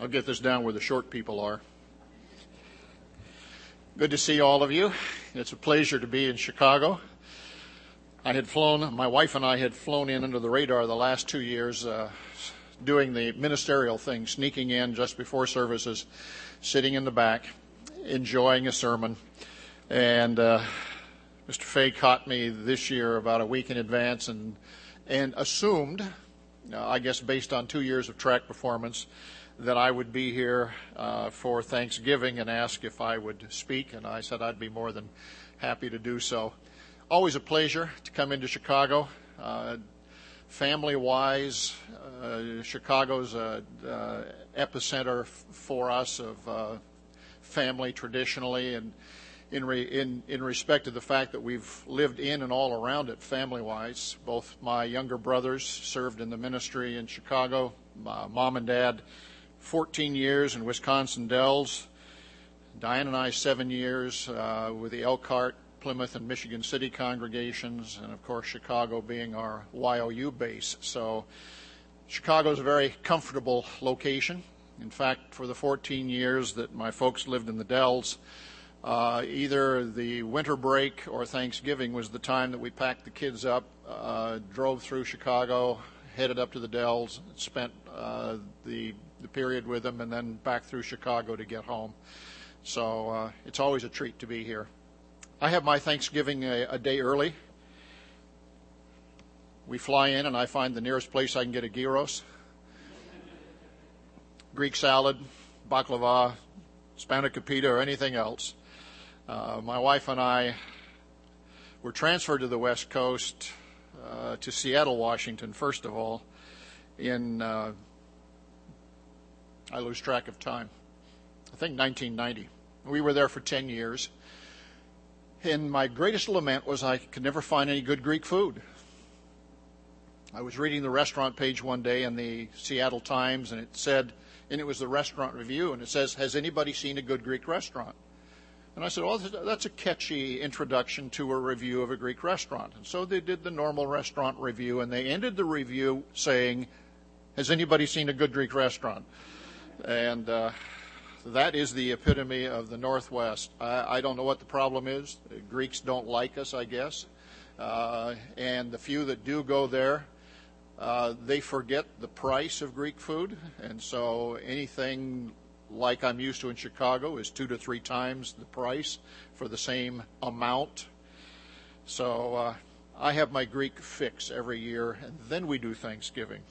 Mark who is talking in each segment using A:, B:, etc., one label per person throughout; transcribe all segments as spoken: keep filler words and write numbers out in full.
A: I'll get this down where the short people are. Good to see all of you. It's a pleasure to be in Chicago. I had flown, my wife and I had flown in under the radar the last two years, uh, doing the ministerial thing, sneaking in just before services, sitting in the back, enjoying a sermon. And uh, Mister Fay caught me this year about a week in advance and and assumed, uh, I guess based on two years of track performance, that I would be here uh, for Thanksgiving and asked if I would speak. And I said I'd be more than happy to do so. Always a pleasure to come into Chicago. Uh, family-wise, uh, Chicago's a uh, epicenter f- for us of uh, family traditionally, and in, re- in in respect to the fact that we've lived in and all around it family-wise. Both my younger brothers served in the ministry in Chicago. My mom and dad, fourteen years in Wisconsin Dells. Diane and I, seven years uh, with the Elkhart, Plymouth, and Michigan City congregations, and of course Chicago being our Y O U base. So Chicago is a very comfortable location. In fact, for the fourteen years that my folks lived in the Dells, uh, either the winter break or Thanksgiving was the time that we packed the kids up, uh, drove through Chicago, headed up to the Dells, spent uh, the, the period with them, and then back through Chicago to get home. So uh, it's always a treat to be here. I have my Thanksgiving a, a day early. We fly in, and I find the nearest place I can get a gyros, Greek salad, baklava, spanakopita, or anything else. Uh, my wife and I were transferred to the West Coast, uh, to Seattle, Washington, first of all, in, uh, I lose track of time, I think nineteen ninety. We were there for ten years. And my greatest lament was I could never find any good Greek food. I was reading the restaurant page one day in the Seattle Times, and it said, and it was the restaurant review, and it says, "Has anybody seen a good Greek restaurant?" And I said, "Oh, that's a catchy introduction to a review of a Greek restaurant." And so they did the normal restaurant review, and they ended the review saying, "Has anybody seen a good Greek restaurant?" And uh, that is the epitome of the Northwest. I, I don't know what the problem is. The Greeks don't like us, I guess. Uh, and the few that do go there, uh, they forget the price of Greek food. And so anything like I'm used to in Chicago is two to three times the price for the same amount. So uh, I have my Greek fix every year, and then we do Thanksgiving.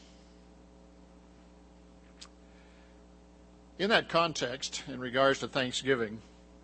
A: In that context, in regards to Thanksgiving,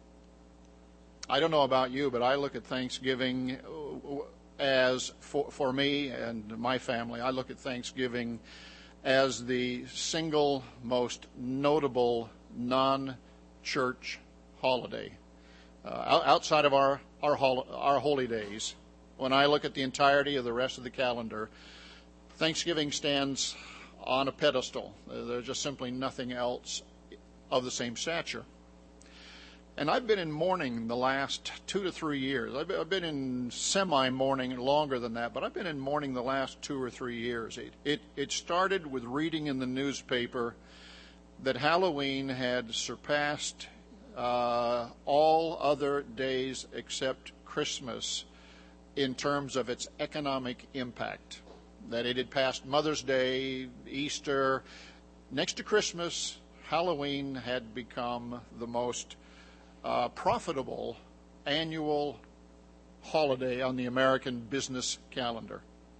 A: I don't know about you, but I look at Thanksgiving as, for, for me and my family, I look at Thanksgiving as the single most notable non-church holiday. Uh, outside of our, our, hol- our holy days, when I look at the entirety of the rest of the calendar, Thanksgiving stands on a pedestal. There's just simply nothing else of the same stature. And I've been in mourning the last two to three years. I've been in semi-mourning longer than that, but I've been in mourning the last two or three years. It, it, it started with reading in the newspaper that Halloween had surpassed uh, all other days except Christmas in terms of its economic impact. That it had passed Mother's Day, Easter. Next to Christmas, Halloween had become the most uh, profitable annual holiday on the American business calendar.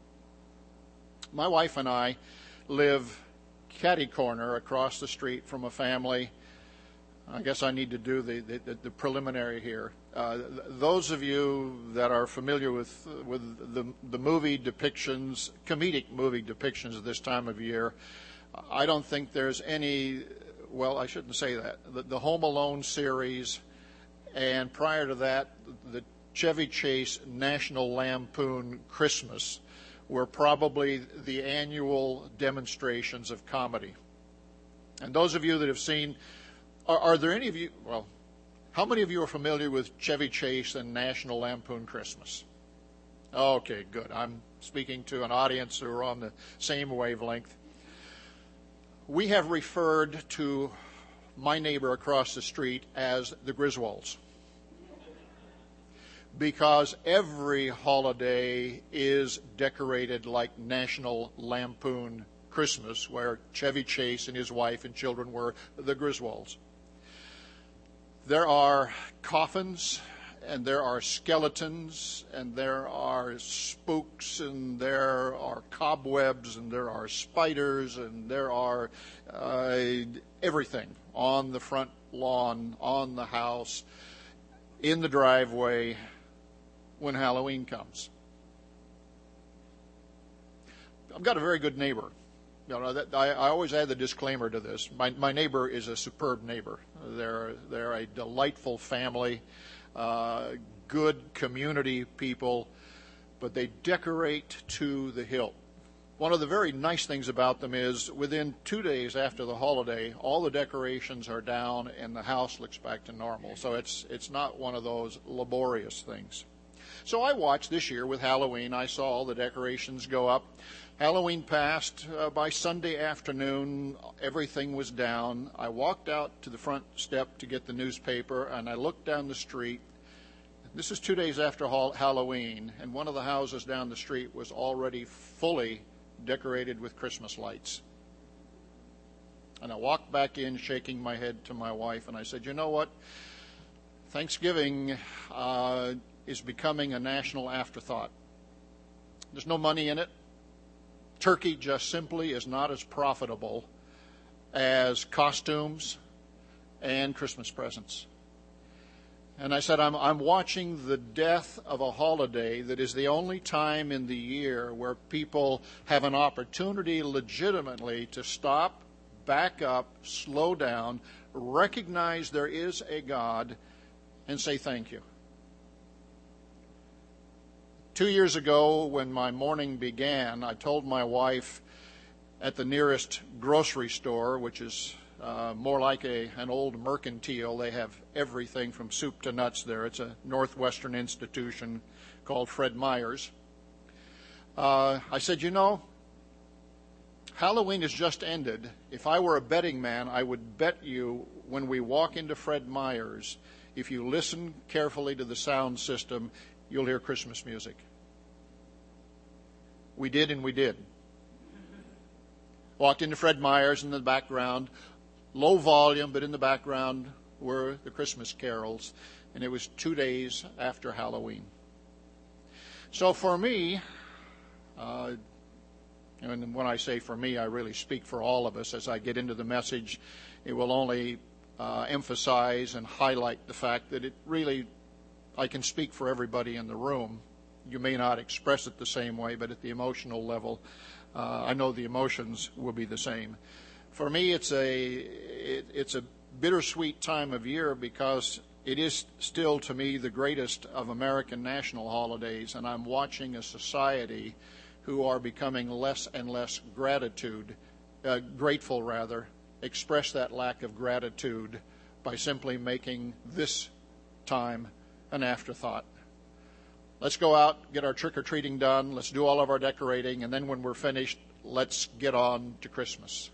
A: My wife and I live catty corner across the street from a family. I guess I need to do the, the, the preliminary here. Uh, those of you that are familiar with with the, the movie depictions, comedic movie depictions of this time of year, I don't think there's any, well, I shouldn't say that. The, the Home Alone series, and prior to that, the Chevy Chase National Lampoon Christmas were probably the annual demonstrations of comedy. And those of you that have seen, are, are there any of you, well, how many of you are familiar with Chevy Chase and National Lampoon Christmas? Okay, good. I'm speaking to an audience who are on the same wavelength. we have referred to my neighbor across the street as the Griswolds, because every holiday is decorated like National Lampoon Christmas, where Chevy Chase and his wife and children were the Griswolds. There are coffins, and there are skeletons, and there are spooks, and there are cobwebs, and there are spiders, and there are uh, everything on the front lawn, on the house, in the driveway when Halloween comes. I've got a very good neighbor. You know, that, I, I always add the disclaimer to this. My, my neighbor is a superb neighbor. They're, they're a delightful family. Uh, good community people, but they decorate to the hilt. One of the very nice things about them is within two days after the holiday, all the decorations are down and the house looks back to normal. So it's it's not one of those laborious things. So I watched this year with Halloween. I saw all the decorations go up. Halloween passed. Uh, by Sunday afternoon, everything was down. I walked out to the front step to get the newspaper, and I looked down the street. This is two days after Halloween, and one of the houses down the street was already fully decorated with Christmas lights. And I walked back in, shaking my head to my wife, and I said, you know what? Thanksgiving uh, is becoming a national afterthought. There's no money in it. Turkey just simply is not as profitable as costumes and Christmas presents. And I said, I'm, I'm watching the death of a holiday that is the only time in the year where people have an opportunity legitimately to stop, back up, slow down, recognize there is a God, and say thank you. Two years ago, when my mourning began, I told my wife at the nearest grocery store, which is uh, more like a, an old mercantile. They have everything from soup to nuts there. It's a Northwestern institution called Fred Meyer's. Uh, I said, you know, Halloween has just ended. If I were a betting man, I would bet you when we walk into Fred Meyer's, if you listen carefully to the sound system, you'll hear Christmas music. We did, and we did. Walked into Fred Meyer's in the background, low volume, but in the background were the Christmas carols, and it was two days after Halloween. So for me, uh, and when I say for me, I really speak for all of us. As I get into the message, it will only uh, emphasize and highlight the fact that it really, I can speak for everybody in the room. You may not express it the same way, but at the emotional level, uh, I know the emotions will be the same. For me, it's a it, it's a bittersweet time of year because it is still, to me, the greatest of American national holidays, and I'm watching a society who are becoming less and less gratitude, uh, grateful rather, express that lack of gratitude by simply making this time an afterthought. Let's go out, get our trick-or-treating done, let's do all of our decorating, and then when we're finished, let's get on to Christmas.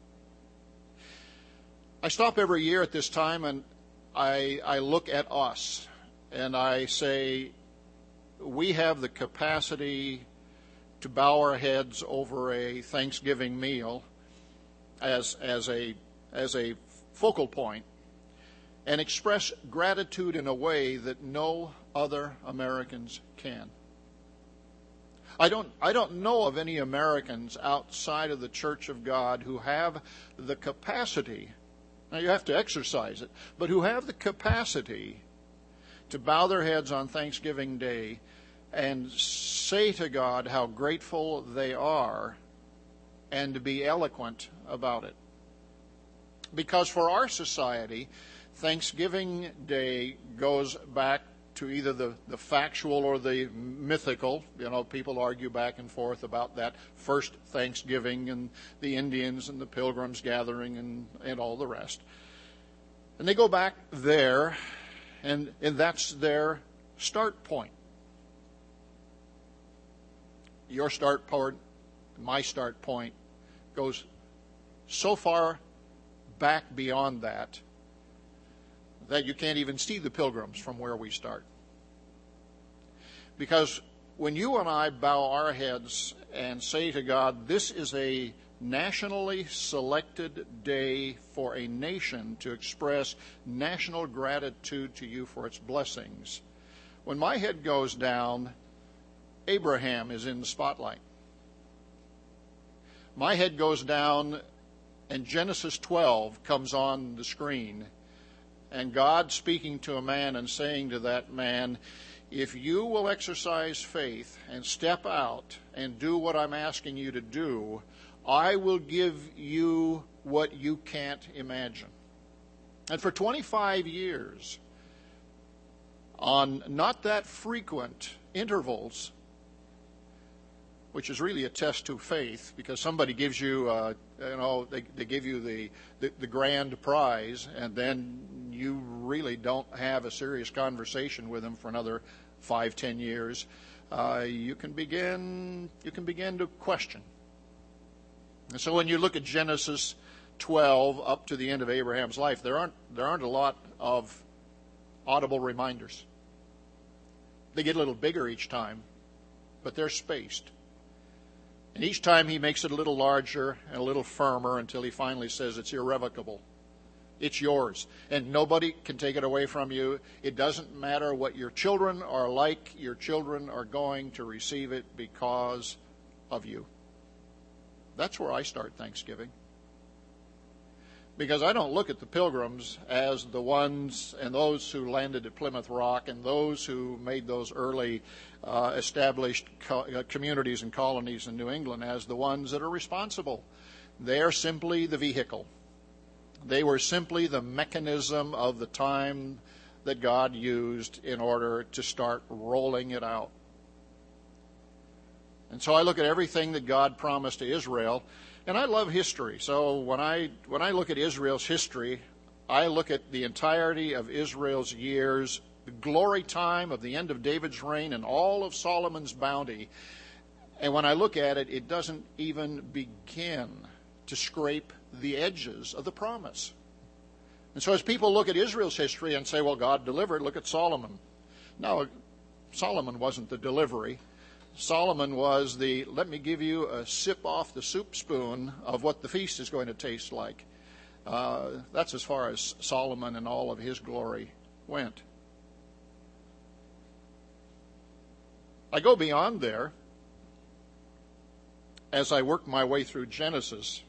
A: I stop every year at this time and I, I look at us and I say, we have the capacity to bow our heads over a Thanksgiving meal as, as, a, as a focal point and express gratitude in a way that no other Americans can. I don't, I don't know of any Americans outside of the Church of God who have the capacity, now you have to exercise it, but who have the capacity to bow their heads on Thanksgiving Day and say to God how grateful they are and to be eloquent about it. Because for our society, Thanksgiving Day goes back to either the, the factual or the mythical. You know, people argue back and forth about that first Thanksgiving and the Indians and the Pilgrims gathering and, and all the rest. And they go back there, and, and that's their start point. Your start point, my start point, goes so far back beyond that that you can't even see the pilgrims from where we start. Because when you and I bow our heads and say to God, this is a nationally selected day for a nation to express national gratitude to you for its blessings, when my head goes down, Abraham is in the spotlight. My head goes down and Genesis twelve comes on the screen, and God speaking to a man and saying to that man, if you will exercise faith and step out and do what I'm asking you to do, I will give you what you can't imagine. And for twenty-five years, on not that frequent intervals, which is really a test to faith, because somebody gives you, uh, you know, they, they give you the, the, the grand prize, and then you really don't have a serious conversation with them for another five, ten years. Uh, you can begin, you can begin to question. And so when you look at Genesis twelve up to the end of Abraham's life, there aren't there aren't a lot of audible reminders. They get a little bigger each time, but they're spaced. And each time he makes it a little larger and a little firmer until he finally says it's irrevocable. It's yours, and nobody can take it away from you. It doesn't matter what your children are like. Your children are going to receive it because of you. That's where I start Thanksgiving. Because I don't look at the pilgrims as the ones and those who landed at Plymouth Rock and those who made those early uh, established co- uh, communities and colonies in New England as the ones that are responsible. They are simply the vehicle. They were simply the mechanism of the time that God used in order to start rolling it out. And so I look at everything that God promised to Israel, and I love history. So when I when I look at Israel's history, I look at the entirety of Israel's years, the glory time of the end of David's reign and all of Solomon's bounty. And when I look at it, it doesn't even begin to scrape the edges of the promise. And so as people look at Israel's history and say, well, God delivered, look at Solomon. No, Solomon wasn't the delivery. Solomon was the, let me give you a sip off the soup spoon of what the feast is going to taste like. Uh, that's as far as Solomon and all of his glory went. I go beyond there as I work my way through Genesis.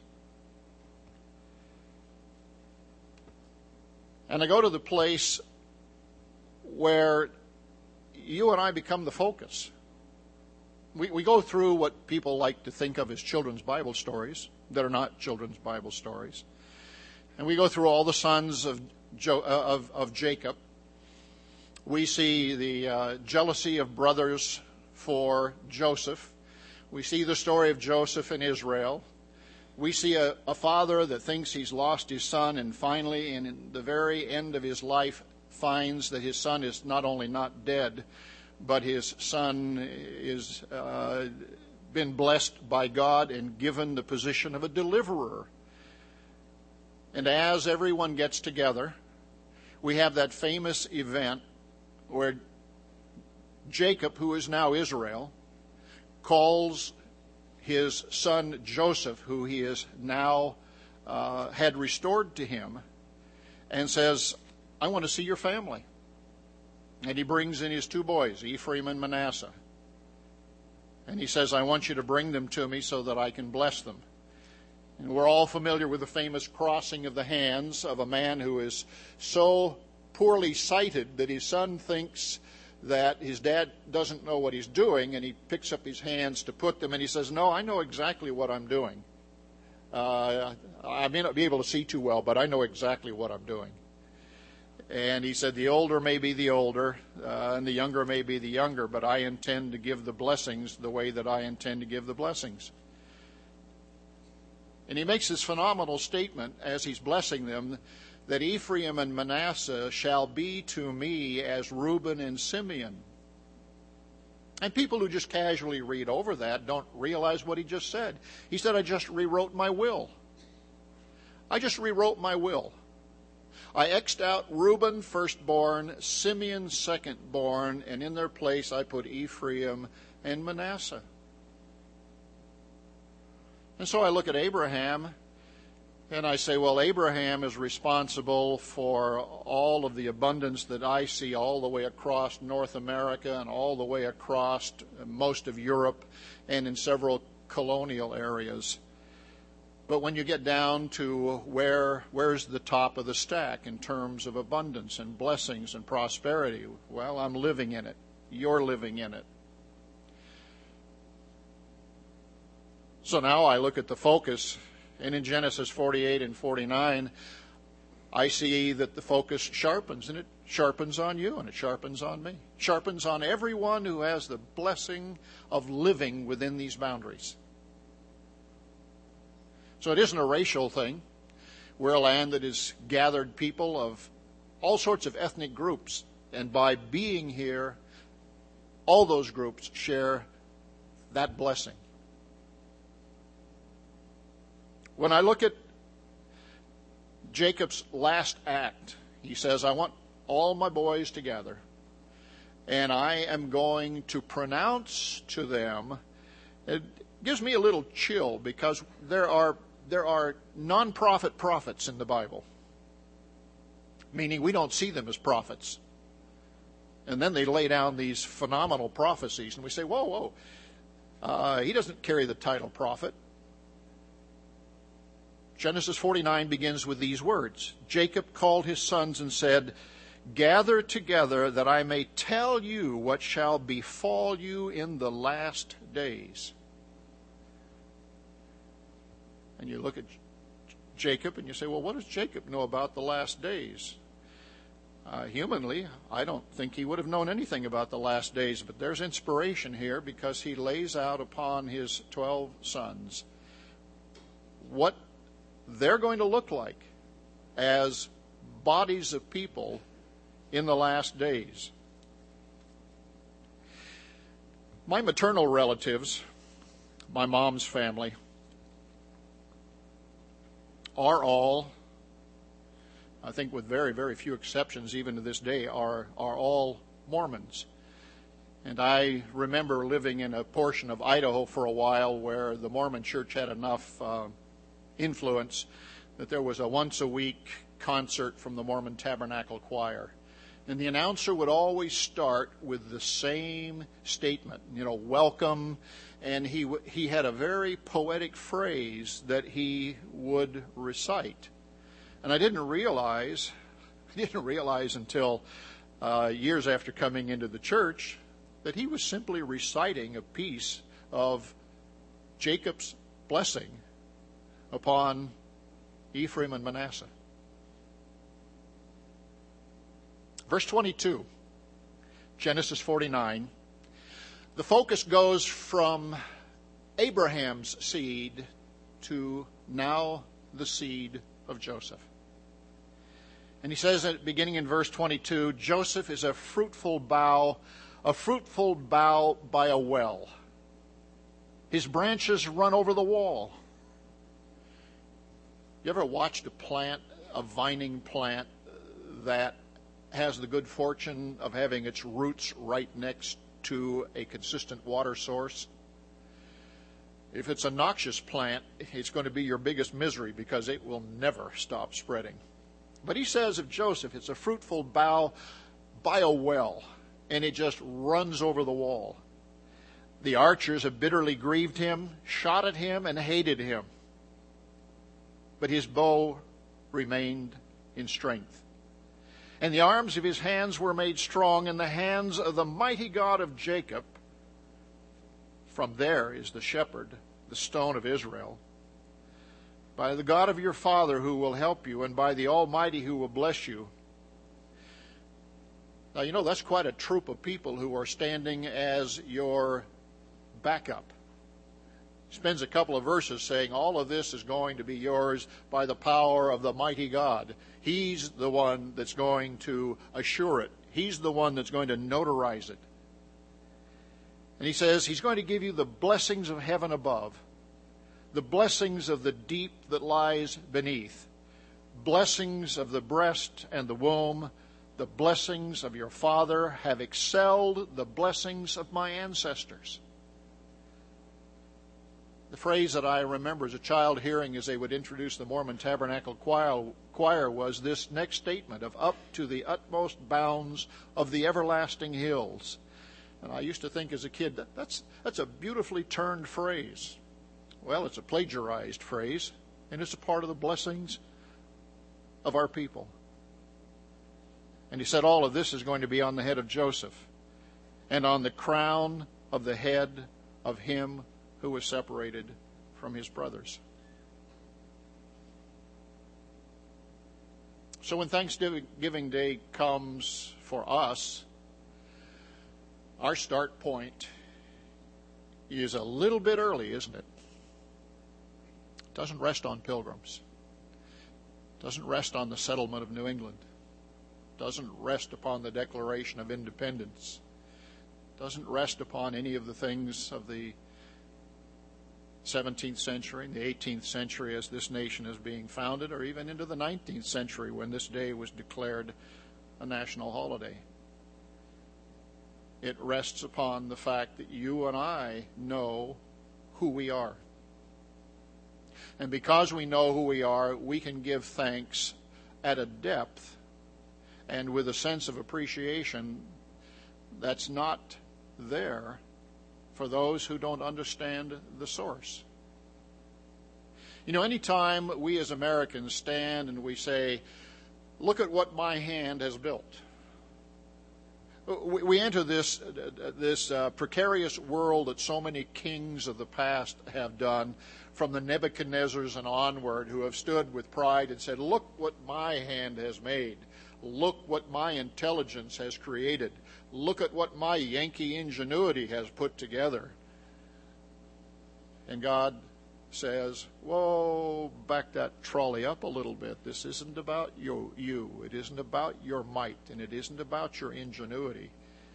A: And I go to the place where you and I become the focus. We, we go through what people like to think of as children's Bible stories that are not children's Bible stories. And we go through all the sons of, jo, uh, of, of Jacob. We see the uh, jealousy of brothers for Joseph. We see the story of Joseph in Israel. We see a, a father that thinks he's lost his son, and finally, in the very end of his life, finds that his son is not only not dead, but his son is uh, been blessed by God and given the position of a deliverer. And as everyone gets together, we have that famous event where Jacob, who is now Israel, calls his son Joseph, who he has now uh, had restored to him, and says, I want to see your family. And he brings in his two boys, Ephraim and Manasseh. And he says, I want you to bring them to me so that I can bless them. And we're all familiar with the famous crossing of the hands of a man who is so poorly sighted that his son thinks that his dad doesn't know what he's doing, and he picks up his hands to put them, and he says, no, I know exactly what I'm doing. Uh, I may not be able to see too well, but I know exactly what I'm doing. And he said, the older may be the older, uh, and the younger may be the younger, but I intend to give the blessings the way that I intend to give the blessings. And he makes this phenomenal statement as he's blessing them, that Ephraim and Manasseh shall be to me as Reuben and Simeon. And people who just casually read over that don't realize what he just said. He said, I just rewrote my will. I just rewrote my will. I X'd out Reuben, firstborn, Simeon, secondborn, and in their place I put Ephraim and Manasseh. And so I look at Abraham, and I say, well, Abraham is responsible for all of the abundance that I see all the way across North America and all the way across most of Europe and in several colonial areas. But when you get down to where where's the top of the stack in terms of abundance and blessings and prosperity, well, I'm living in it. You're living in it. So now I look at the focus, and in Genesis forty-eight and forty-nine, I see that the focus sharpens, and it sharpens on you, and it sharpens on me. Sharpens on everyone who has the blessing of living within these boundaries. So it isn't a racial thing. We're a land that has gathered people of all sorts of ethnic groups, and by being here, all those groups share that blessing. When I look at Jacob's last act, he says, I want all my boys together, and I am going to pronounce to them. It gives me a little chill because there are there are non-prophet prophets in the Bible, meaning we don't see them as prophets. And then they lay down these phenomenal prophecies, and we say, whoa, whoa, uh, he doesn't carry the title prophet. Genesis forty-nine begins with these words. Jacob called his sons and said, gather together that I may tell you what shall befall you in the last days. And you look at Jacob and you say, well, what does Jacob know about the last days? Uh, humanly, I don't think he would have known anything about the last days, but there's inspiration here because he lays out upon his twelve sons what they're going to look like as bodies of people in the last days. My maternal relatives, my mom's family, are all, I think with very, very few exceptions even to this day, are, are all Mormons. And I remember living in a portion of Idaho for a while where the Mormon church had enough uh, influence that there was a once-a-week concert from the Mormon Tabernacle Choir. And the announcer would always start with the same statement, you know, welcome. And he he had a very poetic phrase that he would recite. And I didn't realize, I didn't realize until uh, years after coming into the church that he was simply reciting a piece of Jacob's blessing upon Ephraim and Manasseh. Verse twenty-two, Genesis forty-nine. The focus goes from Abraham's seed to now the seed of Joseph. And he says, beginning in verse twenty-two, Joseph is a fruitful bough, a fruitful bough by a well. His branches run over the wall. You ever watched a plant, a vining plant, that has the good fortune of having its roots right next to a consistent water source? If it's a noxious plant, it's going to be your biggest misery because it will never stop spreading. But he says of Joseph, it's a fruitful bough by a well, and it just runs over the wall. The archers have bitterly grieved him, shot at him, and hated him. But his bow remained in strength. And the arms of his hands were made strong in the hands of the mighty God of Jacob. From there is the shepherd, the stone of Israel. By the God of your father who will help you, and by the Almighty who will bless you. Now, you know, that's quite a troop of people who are standing as your backup. He spends a couple of verses saying all of this is going to be yours by the power of the mighty God. He's the one that's going to assure it. He's the one that's going to notarize it. And he says he's going to give you the blessings of heaven above, the blessings of the deep that lies beneath. blessings of the breast and the womb, the blessings of your father have excelled the blessings of my ancestors. The phrase that I remember as a child hearing as they would introduce the Mormon Tabernacle Choir, choir was this next statement of up to the utmost bounds of the everlasting hills. And I used to think as a kid, that, that's, that's a beautifully turned phrase. Well, it's a plagiarized phrase, and it's a part of the blessings of our people. And he said all of this is going to be on the head of Joseph and on the crown of the head of him who was separated from his brothers. So when Thanksgiving Day comes for us, our start point is a little bit early, isn't it? It doesn't rest on pilgrims. It doesn't rest on the settlement of New England. It doesn't rest upon the Declaration of Independence. It doesn't rest upon any of the things of the seventeenth century and the eighteenth century as this nation is being founded, or even into the nineteenth century when this day was declared a national holiday. It rests upon the fact that you and I know who we are. And because we know who we are, we can give thanks at a depth and with a sense of appreciation that's not there for those who don't understand the source. You know, anytime we as Americans stand and we say, look at what my hand has built, we enter this this uh, precarious world that so many kings of the past have done, from the Nebuchadnezzars and onward, who have stood with pride and said, look what my hand has made. Look what my intelligence has created. Look at what my Yankee ingenuity has put together. And God says, whoa, back that trolley up a little bit. This isn't about you, you. It isn't about your might, and it isn't about your ingenuity.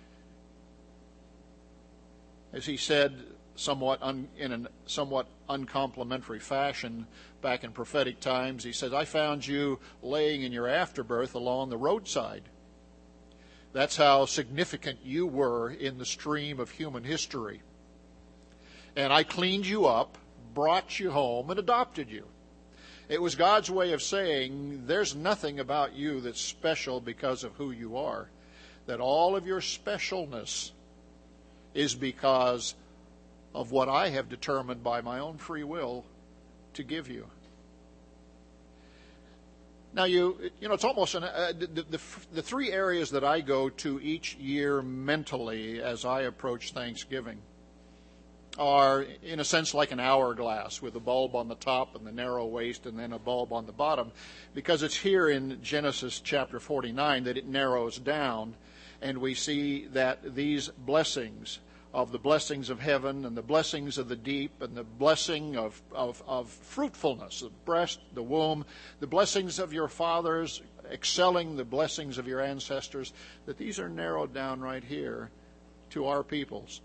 A: As he said somewhat un, in a somewhat uncomplimentary fashion back in prophetic times, he said, I found you laying in your afterbirth along the roadside. That's how significant you were in the stream of human history. And I cleaned you up, brought you home, and adopted you. It was God's way of saying, there's nothing about you that's special because of who you are. That all of your specialness is because of what I have determined by my own free will to give you. Now, you you know, it's almost an, uh, the, the, the three areas that I go to each year mentally as I approach Thanksgiving are, in a sense, like an hourglass with a bulb on the top and the narrow waist and then a bulb on the bottom, because it's here in Genesis chapter forty-nine that it narrows down, and we see that these blessings of the blessings of heaven and the blessings of the deep and the blessing of, of, of fruitfulness, the breast, the womb, the blessings of your fathers excelling the blessings of your ancestors, that these are narrowed down right here to our peoples.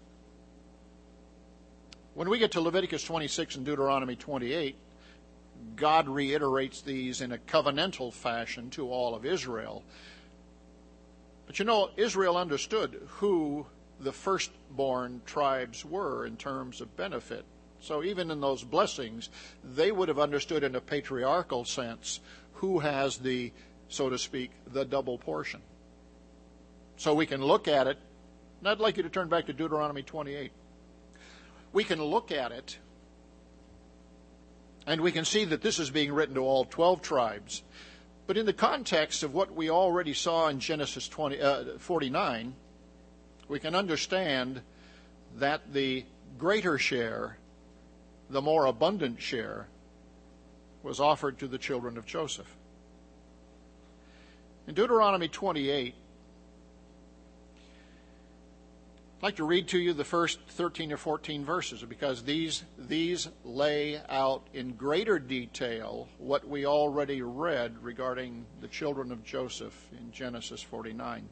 A: When we get to Leviticus twenty-six and Deuteronomy twenty-eight, God reiterates these in a covenantal fashion to all of Israel. But you know, Israel understood who the firstborn tribes were in terms of benefit. So even in those blessings, they would have understood in a patriarchal sense who has the, so to speak, the double portion. So we can look at it, and I'd like you to turn back to Deuteronomy twenty-eight. We can look at it, and we can see that this is being written to all twelve tribes. But in the context of what we already saw in Genesis twenty, uh, forty-nine, we can understand that the greater share, the more abundant share, was offered to the children of Joseph. In Deuteronomy twenty-eight, I'd like to read to you the first thirteen or fourteen verses, because these, these lay out in greater detail what we already read regarding the children of Joseph in Genesis forty-nine.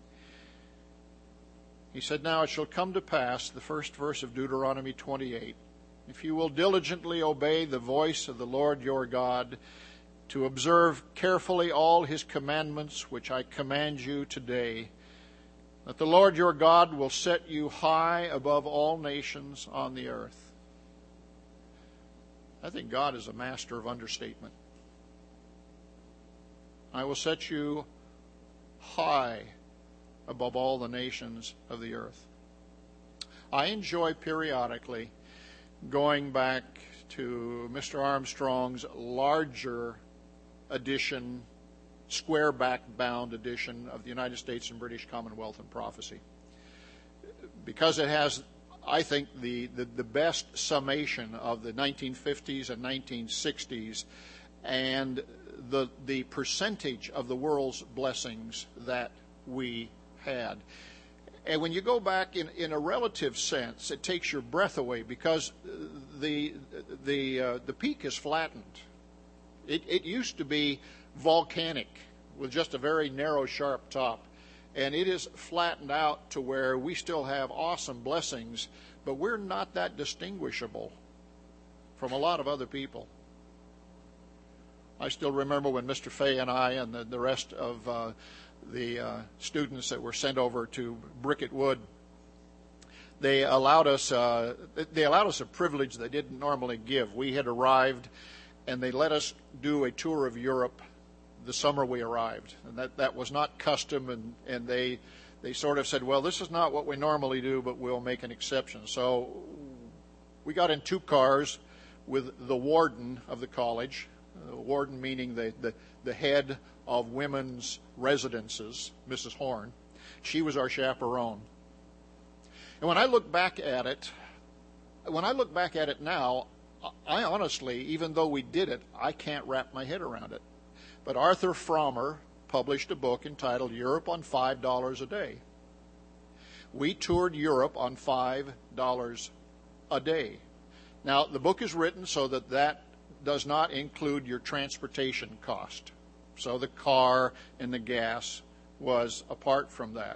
A: He said, Now it shall come to pass, the first verse of Deuteronomy twenty-eight, if you will diligently obey the voice of the Lord your God, to observe carefully all his commandments, which I command you today, that the Lord your God will set you high above all nations on the earth. I think God is a master of understatement. I will set you high above all the nations of the earth. I enjoy periodically going back to Mister Armstrong's larger edition, square back bound edition of the United States and British Commonwealth and Prophecy, because it has, I think, the, the, the best summation of the nineteen fifties and nineteen sixties and the, the percentage of the world's blessings that we had. And when you go back in, in a relative sense, it takes your breath away, because the the uh, the peak is flattened. It, it used to be volcanic with just a very narrow, sharp top, and it is flattened out to where we still have awesome blessings, but we're not that distinguishable from a lot of other people. I still remember when Mister Fay and I and the, the rest of uh, the uh, students that were sent over to Bricket Wood, they allowed us uh, they allowed us a privilege they didn't normally give. We had arrived, and they let us do a tour of Europe the summer we arrived, and that, that was not custom, and, and they they sort of said, well, this is not what we normally do, but we'll make an exception. So we got in two cars with the warden of the college, the warden meaning the, the, the head of women's residences, Missus Horn. She was our chaperone. And when I look back at it, when I look back at it now, I honestly, even though we did it, I can't wrap my head around it. But Arthur Frommer published a book entitled Europe on five dollars a Day. We toured Europe on five dollars a day. Now, the book is written so that that does not include your transportation cost. So the car and the gas was apart from that.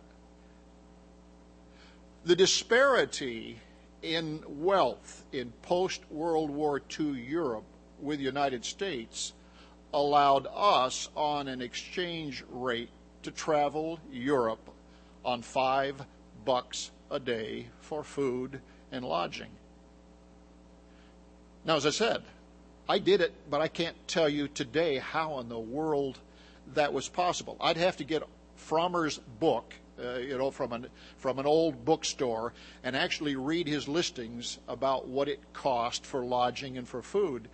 A: The disparity in wealth in post-World War Two Europe with the United States allowed us on an exchange rate to travel Europe on five bucks a day for food and lodging. Now, as I said, I did it, but I can't tell you today how in the world that was possible. I'd have to get Frommer's book, uh, you know, from an from an old bookstore, and actually read his listings about what it cost for lodging and for food.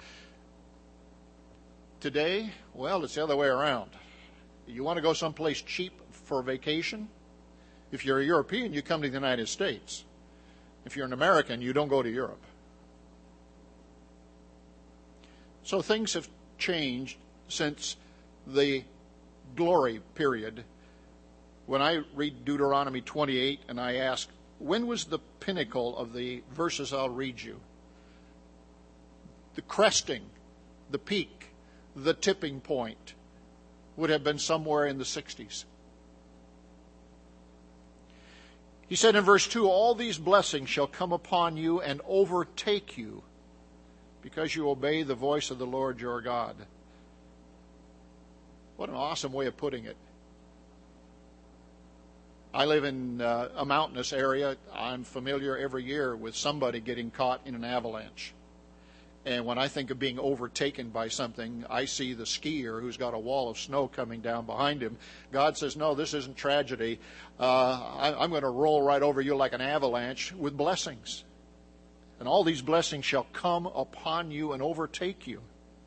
A: Today, well, it's the other way around. You want to go someplace cheap for vacation? If you're a European, you come to the United States. If you're an American, you don't go to Europe. So things have changed since the glory period. When I read Deuteronomy twenty-eight and I ask, when was the pinnacle of the verses I'll read you? The cresting, the peak, the tipping point would have been somewhere in the sixties. He said in verse two, all these blessings shall come upon you and overtake you, because you obey the voice of the Lord your God. What an awesome way of putting it. I live in uh, a mountainous area. I'm familiar every year with somebody getting caught in an avalanche. And when I think of being overtaken by something, I see the skier who's got a wall of snow coming down behind him. God says, no, this isn't tragedy. Uh, I, I'm going to roll right over you like an avalanche with blessings. And all these blessings shall come upon you and overtake you.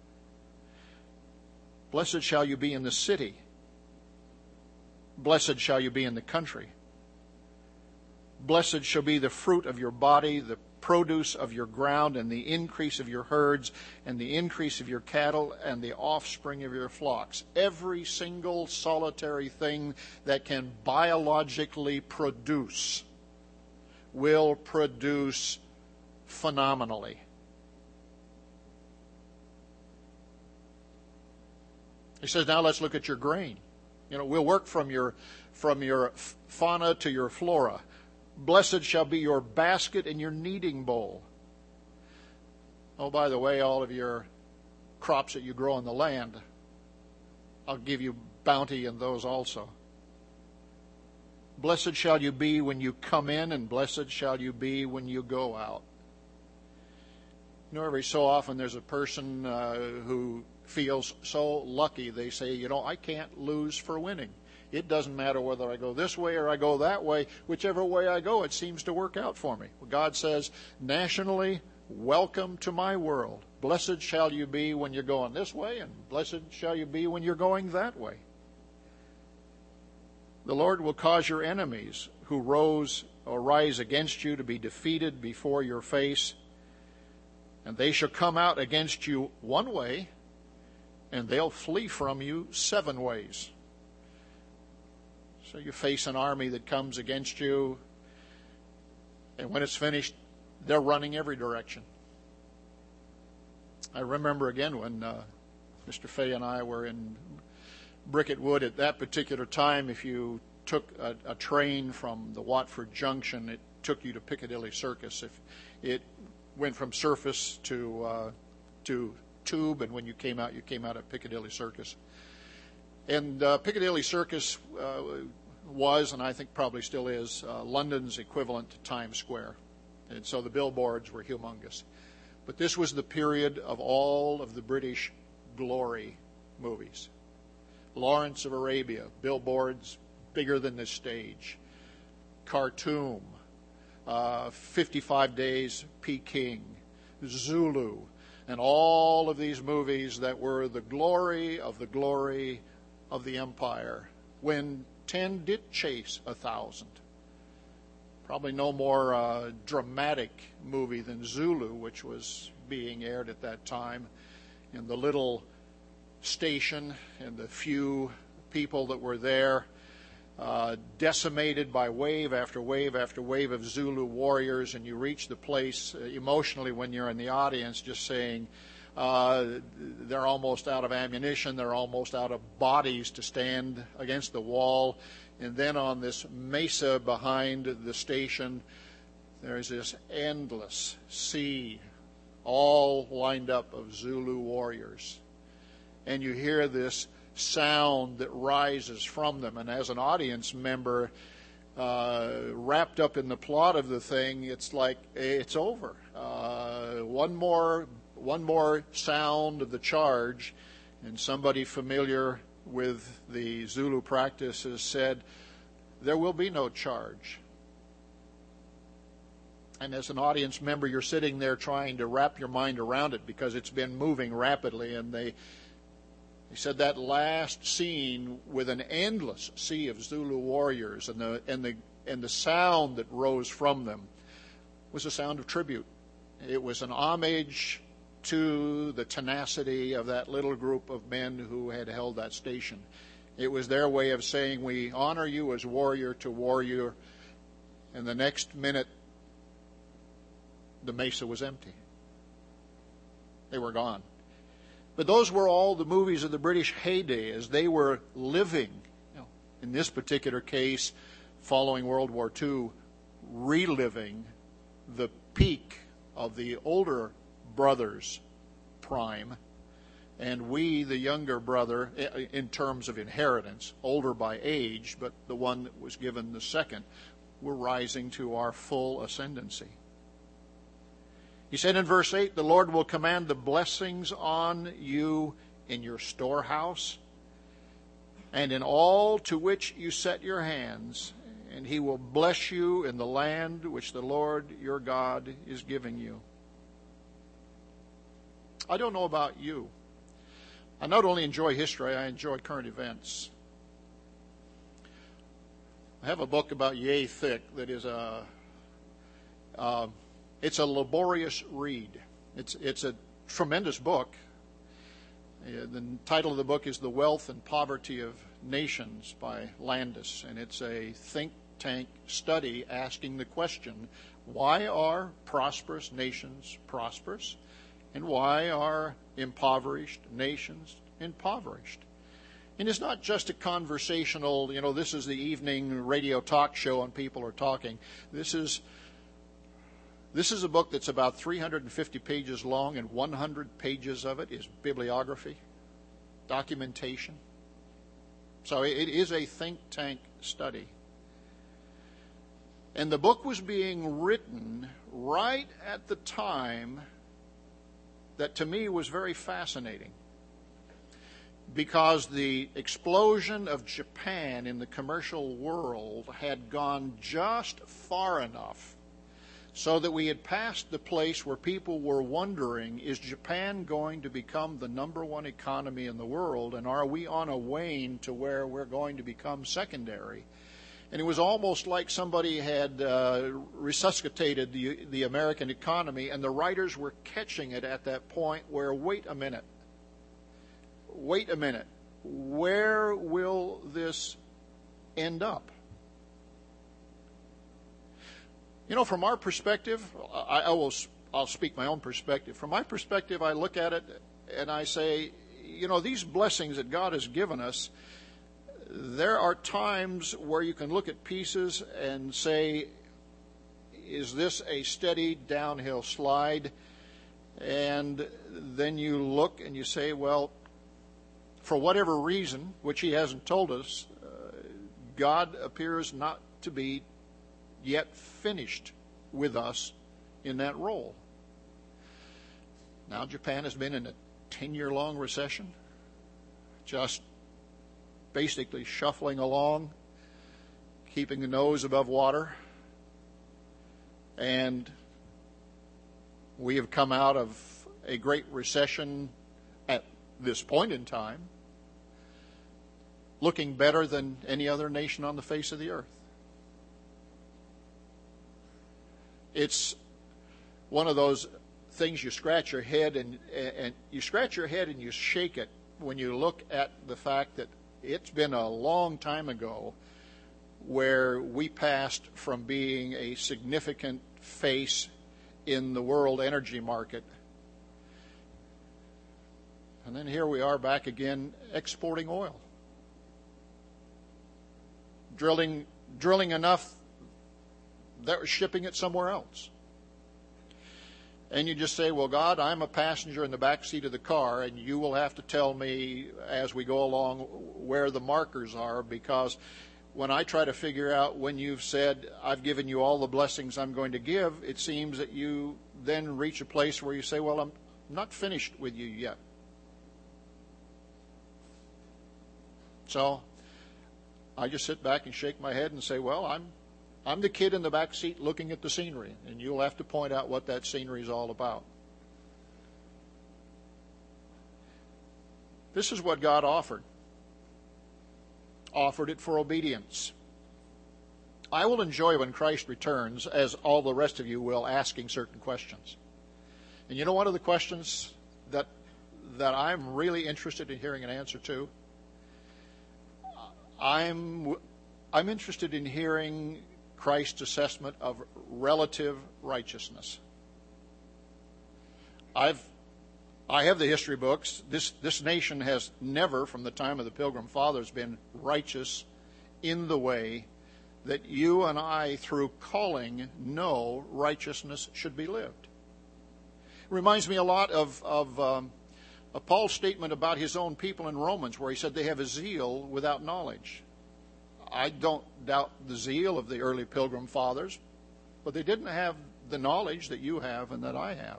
A: Blessed shall you be in the city. Blessed shall you be in the country. Blessed shall be the fruit of your body, the produce of your ground, and the increase of your herds, and the increase of your cattle, and the offspring of your flocks. Every single solitary thing that can biologically produce will produce phenomenally. He says, now let's look at your grain. You know, we'll work from your from your fauna to your flora. Blessed shall be your basket and your kneading bowl. Oh, by the way, all of your crops that you grow on the land I'll give you bounty in those also. Blessed shall you be when you come in, and blessed shall you be when you go out. You know, every so often there's a person uh, who feels so lucky. They say, you know, I can't lose for winning. It doesn't matter whether I go this way or I go that way. Whichever way I go, it seems to work out for me. Well, God says, nationally, welcome to my world. Blessed shall you be when you're going this way, and blessed shall you be when you're going that way. The Lord will cause your enemies who rose or rise against you to be defeated before your face, and they shall come out against you one way, and they'll flee from you seven ways. So you face an army that comes against you, and when it's finished, they're running every direction. I remember again when uh, Mister Fay and I were in Bricket Wood at that particular time. If you took a, a train from the Watford Junction, it took you to Piccadilly Circus. If it went from surface to uh, to tube, and when you came out, you came out at Piccadilly Circus. And uh, Piccadilly Circus uh, was, and I think probably still is, uh, London's equivalent to Times Square. And so the billboards were humongous. But this was the period of all of the British glory movies. Lawrence of Arabia, billboards bigger than this stage. Khartoum, uh, fifty-five Days Peking, Zulu, and all of these movies that were the glory of the glory of the empire, when ten did chase a thousand. Probably no more uh, dramatic movie than Zulu, which was being aired at that time, in the little station and the few people that were there, uh, decimated by wave after wave after wave of Zulu warriors, and you reach the place uh, emotionally when you're in the audience just saying, uh, they're almost out of ammunition, they're almost out of bodies to stand against the wall. And then on this mesa behind the station, there's this endless sea, all lined up of Zulu warriors. And you hear this sound that rises from them. And as an audience member, uh, wrapped up in the plot of the thing, it's like it's over. Uh, one more, one more sound of the charge, and somebody familiar with the Zulu practices said, there will be no charge. And as an audience member, you're sitting there trying to wrap your mind around it because it's been moving rapidly. And they, they said that last scene with an endless sea of Zulu warriors and the and the and the sound that rose from them was a sound of tribute. It was an homage to the tenacity of that little group of men who had held that station. It was their way of saying, we honor you as warrior to warrior. And the next minute, the mesa was empty. They were gone. But those were all the movies of the British heyday as they were living, you know, in this particular case, following World War Two, reliving the peak of the older brothers' prime, and we, the younger brother, in terms of inheritance, older by age, but the one that was given the second, were rising to our full ascendancy. He said in verse eight, the Lord will command the blessings on you in your storehouse and in all to which you set your hands, and he will bless you in the land which the Lord your God is giving you. I don't know about you. I not only enjoy history, I enjoy current events. I have a book about yay thick that is a, uh, it's a laborious read. It's, it's a tremendous book. Uh, the title of the book is The Wealth and Poverty of Nations by Landis, and it's a think tank study asking the question, why are prosperous nations prosperous? And why are impoverished nations impoverished? And it's not just a conversational, you know, this is the evening radio talk show and people are talking. This is this is a book that's about three hundred fifty pages long, and one hundred pages of it is bibliography, documentation. So it is a think tank study. And the book was being written right at the time that to me was very fascinating, because the explosion of Japan in the commercial world had gone just far enough so that we had passed the place where people were wondering, is Japan going to become the number one economy in the world, and are we on a wane to where we're going to become secondary? And it was almost like somebody had uh, resuscitated the, the American economy, and the writers were catching it at that point where, wait a minute, wait a minute, where will this end up? You know, from our perspective, I, I will, I'll speak my own perspective. From my perspective, I look at it and I say, you know, these blessings that God has given us, there are times where you can look at pieces and say, is this a steady downhill slide? And then you look and you say, well, for whatever reason, which he hasn't told us, uh, God appears not to be yet finished with us in that role. Now, Japan has been in a ten-year-long recession, just basically shuffling along, keeping the nose above water. And we have come out of a great recession at this point in time, looking better than any other nation on the face of the earth. It's one of those things you scratch your head and and you scratch your head and you shake it when you look at the fact that it's been a long time ago where we passed from being a significant face in the world energy market. And then here we are back again exporting oil. Drilling drilling enough that we're shipping it somewhere else. And you just say, well, God, I'm a passenger in the back seat of the car, and you will have to tell me as we go along where the markers are, because when I try to figure out when you've said, I've given you all the blessings I'm going to give, it seems that you then reach a place where you say, well, I'm not finished with you yet. So I just sit back and shake my head and say, well, I'm I'm the kid in the back seat looking at the scenery, and you'll have to point out what that scenery is all about. This is what God offered. Offered it for obedience. I will enjoy when Christ returns, as all the rest of you will, asking certain questions. And you know one of the questions that that I'm really interested in hearing an answer to? I'm I'm interested in hearing Christ's assessment of relative righteousness. I've I have the history books. This this nation has never, from the time of the Pilgrim Fathers, been righteous in the way that you and I, through calling, know righteousness should be lived. It reminds me a lot of of, um, of Paul's statement about his own people in Romans, where he said they have a zeal without knowledge. I don't doubt the zeal of the early Pilgrim Fathers, but they didn't have the knowledge that you have and that I have.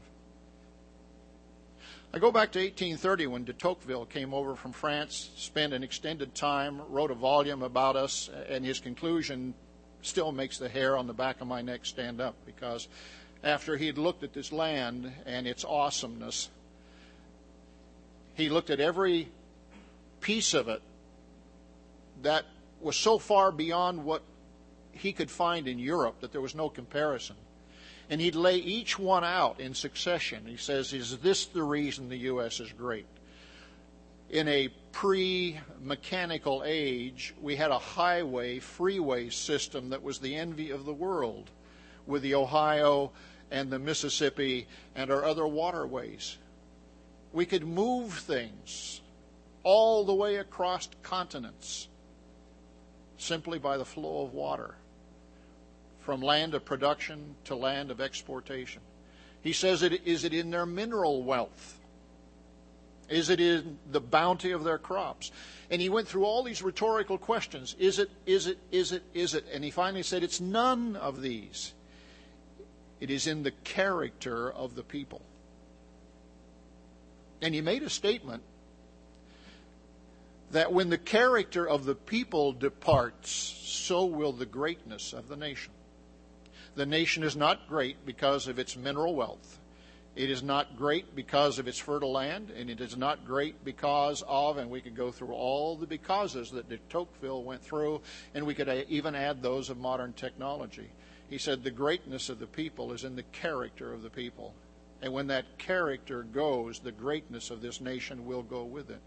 A: I go back to eighteen thirty when de Tocqueville came over from France, spent an extended time, wrote a volume about us, and his conclusion still makes the hair on the back of my neck stand up, because after he'd looked at this land and its awesomeness, he looked at every piece of it that was so far beyond what he could find in Europe that there was no comparison. And he'd lay each one out in succession. He says, is this the reason the U S is great? In a pre-mechanical age, we had a highway, freeway system that was the envy of the world, with the Ohio and the Mississippi and our other waterways. We could move things all the way across continents simply by the flow of water, from land of production to land of exportation. He says, it, is it in their mineral wealth? Is it in the bounty of their crops? And he went through all these rhetorical questions. Is it, is it, is it, is it? And he finally said, it's none of these. It is in the character of the people. And he made a statement that when the character of the people departs, so will the greatness of the nation. The nation is not great because of its mineral wealth. It is not great because of its fertile land, and it is not great because of, and we could go through all the becauses that de Tocqueville went through, and we could even add those of modern technology. He said the greatness of the people is in the character of the people. And when that character goes, the greatness of this nation will go with it.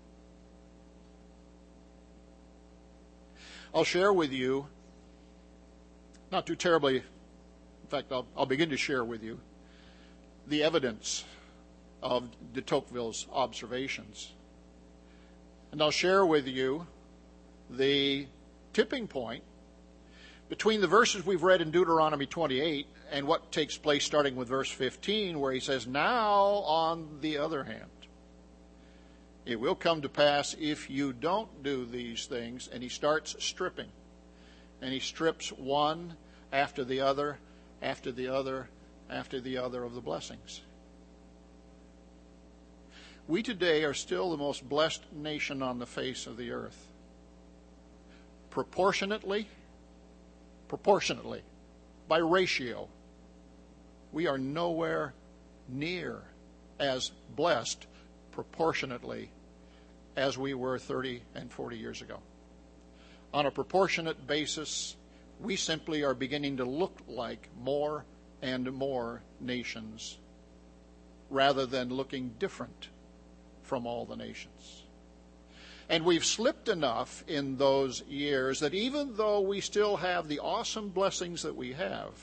A: I'll share with you, not too terribly, in fact, I'll, I'll begin to share with you the evidence of de Tocqueville's observations. And I'll share with you the tipping point between the verses we've read in Deuteronomy twenty-eight and what takes place starting with verse fifteen, where he says, now on the other hand, it will come to pass if you don't do these things. And he starts stripping. And he strips one after the other, after the other, after the other of the blessings. We today are still the most blessed nation on the face of the earth. Proportionately, proportionately, by ratio, we are nowhere near as blessed proportionately as we were thirty and forty years ago. On a proportionate basis, we simply are beginning to look like more and more nations rather than looking different from all the nations. And we've slipped enough in those years that even though we still have the awesome blessings that we have,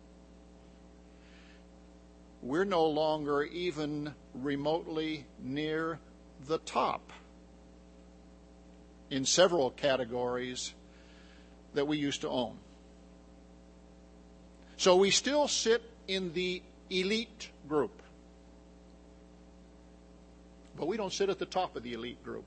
A: we're no longer even remotely near the top in several categories that we used to own. So we still sit in the elite group. But we don't sit at the top of the elite group.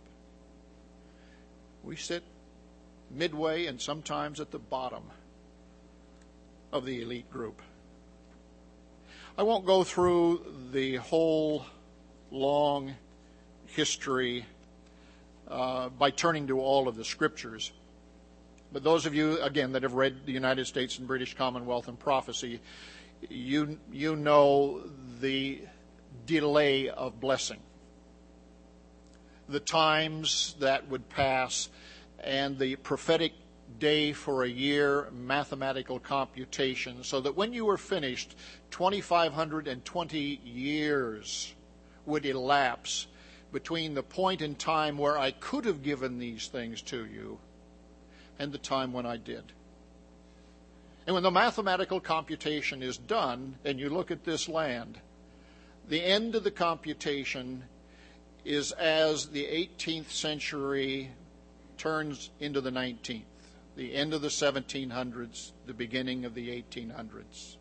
A: We sit midway and sometimes at the bottom of the elite group. I won't go through the whole long history uh, by turning to all of the scriptures. But those of you, again, that have read the United States and British Commonwealth and Prophecy, you, you know the delay of blessing. The times that would pass and the prophetic day for a year mathematical computation, so that when you were finished, two thousand five hundred twenty years would elapse between the point in time where I could have given these things to you and the time when I did. And when the mathematical computation is done and you look at this land, the end of the computation is as the eighteenth century turns into the nineteenth, the end of the seventeen hundreds, the beginning of the eighteen hundreds.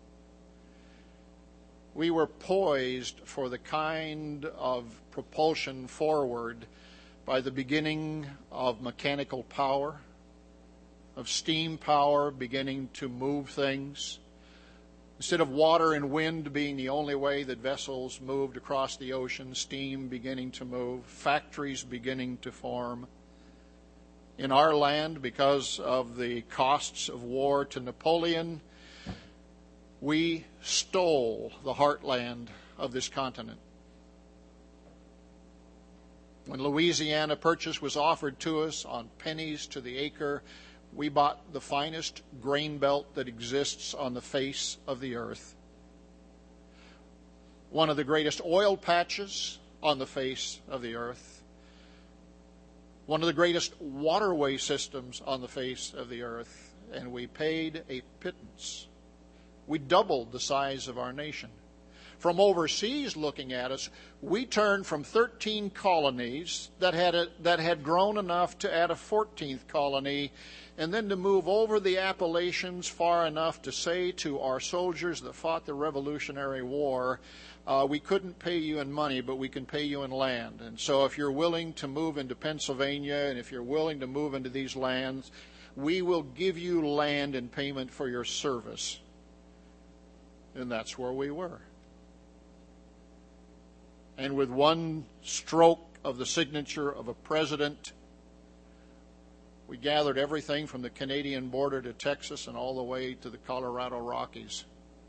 A: We were poised for the kind of propulsion forward by the beginning of mechanical power, of steam power beginning to move things. Instead of water and wind being the only way that vessels moved across the ocean, steam beginning to move, factories beginning to form. In our land, because of the costs of war to Napoleon, we stole the heartland of this continent. When Louisiana Purchase was offered to us on pennies to the acre, we bought the finest grain belt that exists on the face of the earth. One of the greatest oil patches on the face of the earth. One of the greatest waterway systems on the face of the earth. And we paid a pittance. We doubled the size of our nation. from overseas looking at us, we turned from thirteen colonies that had a, that had grown enough to add a fourteenth colony, and then to move over the Appalachians far enough to say to our soldiers that fought the Revolutionary War, uh, we couldn't pay you in money, but we can pay you in land. And so if you're willing to move into Pennsylvania, and if you're willing to move into these lands, we will give you land in payment for your service. And that's where we were. And with one stroke of the signature of a president, we gathered everything from the Canadian border to Texas and all the way to the Colorado Rockies.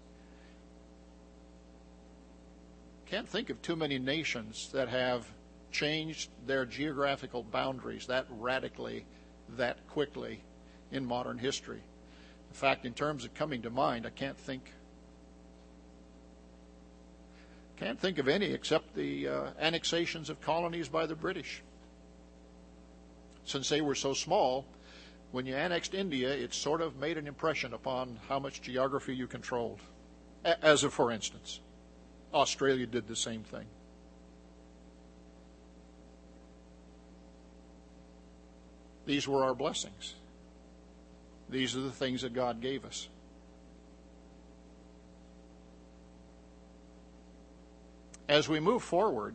A: Can't think of too many nations that have changed their geographical boundaries that radically, that quickly in modern history. In fact, in terms of coming to mind, I can't think can't think of any except the uh, annexations of colonies by the British. Since they were so small, when you annexed India, it sort of made an impression upon how much geography you controlled. As a for instance, Australia did the same thing. These were our blessings. These are the things that God gave us. As we move forward,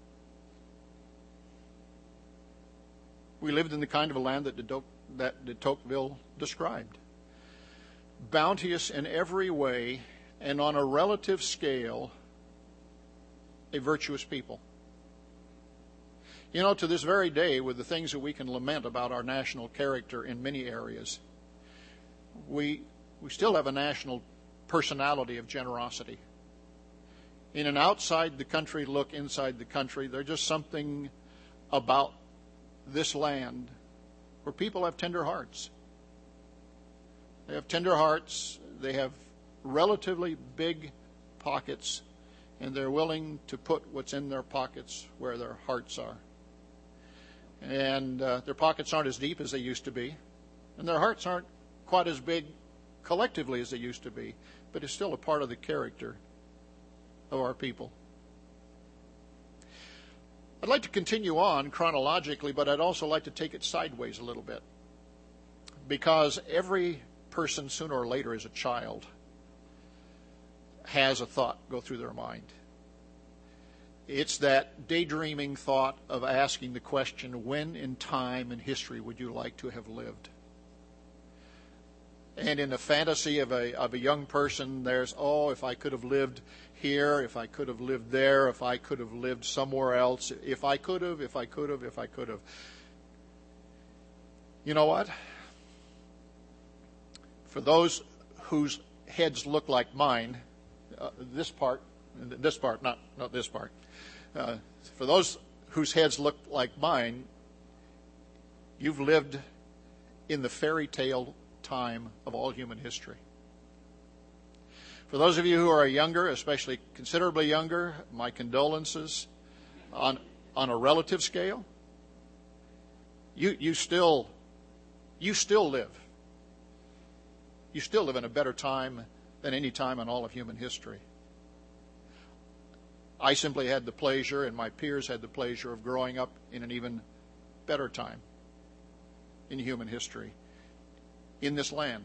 A: we lived in the kind of a land that de, Toc- that de Tocqueville described. Bounteous in every way, and on a relative scale, a virtuous people. You know, to this very day, with the things that we can lament about our national character in many areas, we we still have a national personality of generosity. In an outside the country look inside the country, there's just something about this land where people have tender hearts. They have tender hearts, they have relatively big pockets, and they're willing to put what's in their pockets where their hearts are. And uh, their pockets aren't as deep as they used to be, and their hearts aren't quite as big collectively as they used to be, but it's still a part of the character of our people. I'd like to continue on chronologically, but I'd also like to take it sideways a little bit, because every person sooner or later as a child has a thought go through their mind. It's that daydreaming thought of asking the question, when in time and history would you like to have lived? And in the fantasy of a of a young person, there's, oh, if I could have lived here, if I could have lived there, if I could have lived somewhere else, if I could have, if I could have, if I could have. You know what? For those whose heads look like mine, uh, this part, this part, not not this part. Uh, for those whose heads look like mine, you've lived in the fairy tale time of all human history. For those of you who are younger, especially considerably younger, my condolences. On on a relative scale, you you still you still live. You still live in a better time than any time in all of human history. I simply had the pleasure, and my peers had the pleasure, of growing up in an even better time in human history in this land.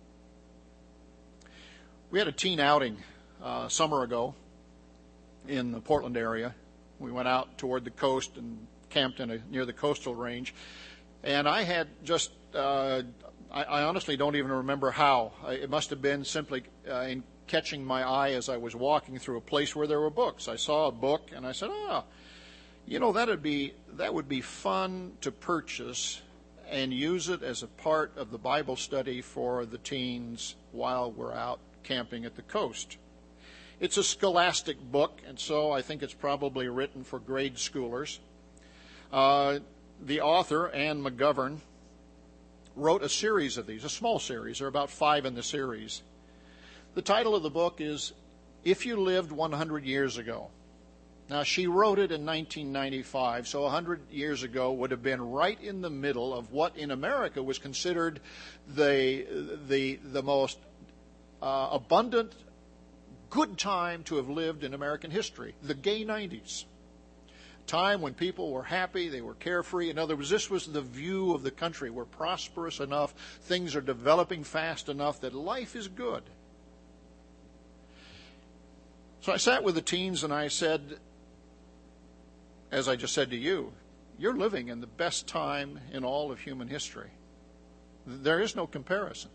A: We had a teen outing uh, summer ago in the Portland area. We went out toward the coast and camped in a, near the coastal range. And I had just, uh, I, I honestly don't even remember how. I, it must have been simply uh, in catching my eye as I was walking through a place where there were books. I saw a book and I said, ah, you know, that'd be that would be fun to purchase and use it as a part of the Bible study for the teens while we're out camping at the coast. It's a scholastic book, and so I think it's probably written for grade schoolers. Uh, the author, Anne McGovern, wrote a series of these, a small series. There are about five in the series. The title of the book is If You Lived one hundred Years Ago. Now, she wrote it in nineteen ninety-five, so one hundred years ago would have been right in the middle of what in America was considered the the the most uh, abundant good time to have lived in American history, the gay nineties. Time when people were happy, they were carefree. In other words, this was the view of the country. We're prosperous enough, things are developing fast enough that life is good. So I sat with the teens and I said, as I just said to you, you're living in the best time in all of human history. There is no comparison.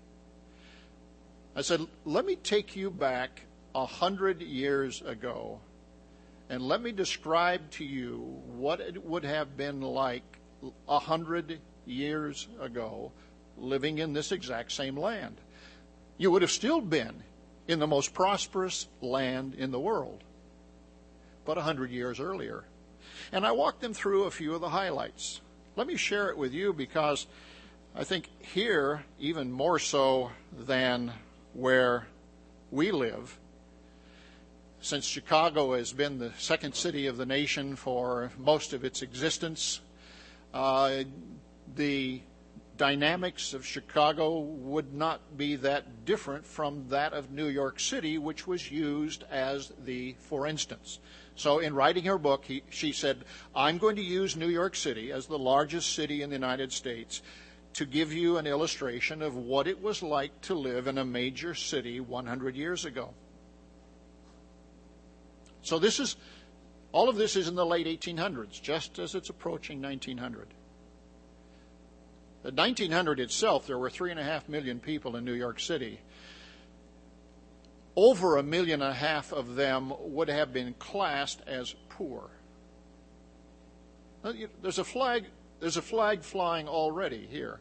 A: I said, let me take you back a hundred years ago and let me describe to you what it would have been like a hundred years ago living in this exact same land. You would have still been in the most prosperous land in the world, but a hundred years earlier. And I walked them through a few of the highlights. Let me share it with you because I think here, even more so than where we live, since Chicago has been the second city of the nation for most of its existence, uh, the dynamics of Chicago would not be that different from that of New York City, which was used as the for instance. So in writing her book, he, she said, I'm going to use New York City as the largest city in the United States to give you an illustration of what it was like to live in a major city one hundred years ago. So this is, all of this is in the late eighteen hundreds, just as it's approaching nineteen hundred. In nineteen hundred itself, there were three and a half million people in New York City. Over a million and a half of them would have been classed as poor. There's a flag, there's a flag flying already here.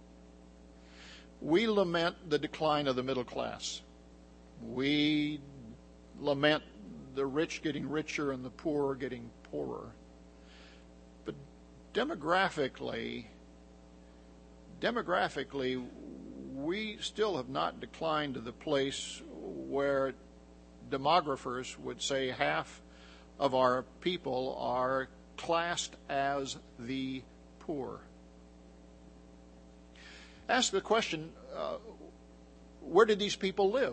A: We lament the decline of the middle class. We lament the rich getting richer and the poor getting poorer. But demographically, demographically, we still have not declined to the place where demographers would say half of our people are classed as the poor. Ask the question, uh, where did these people live?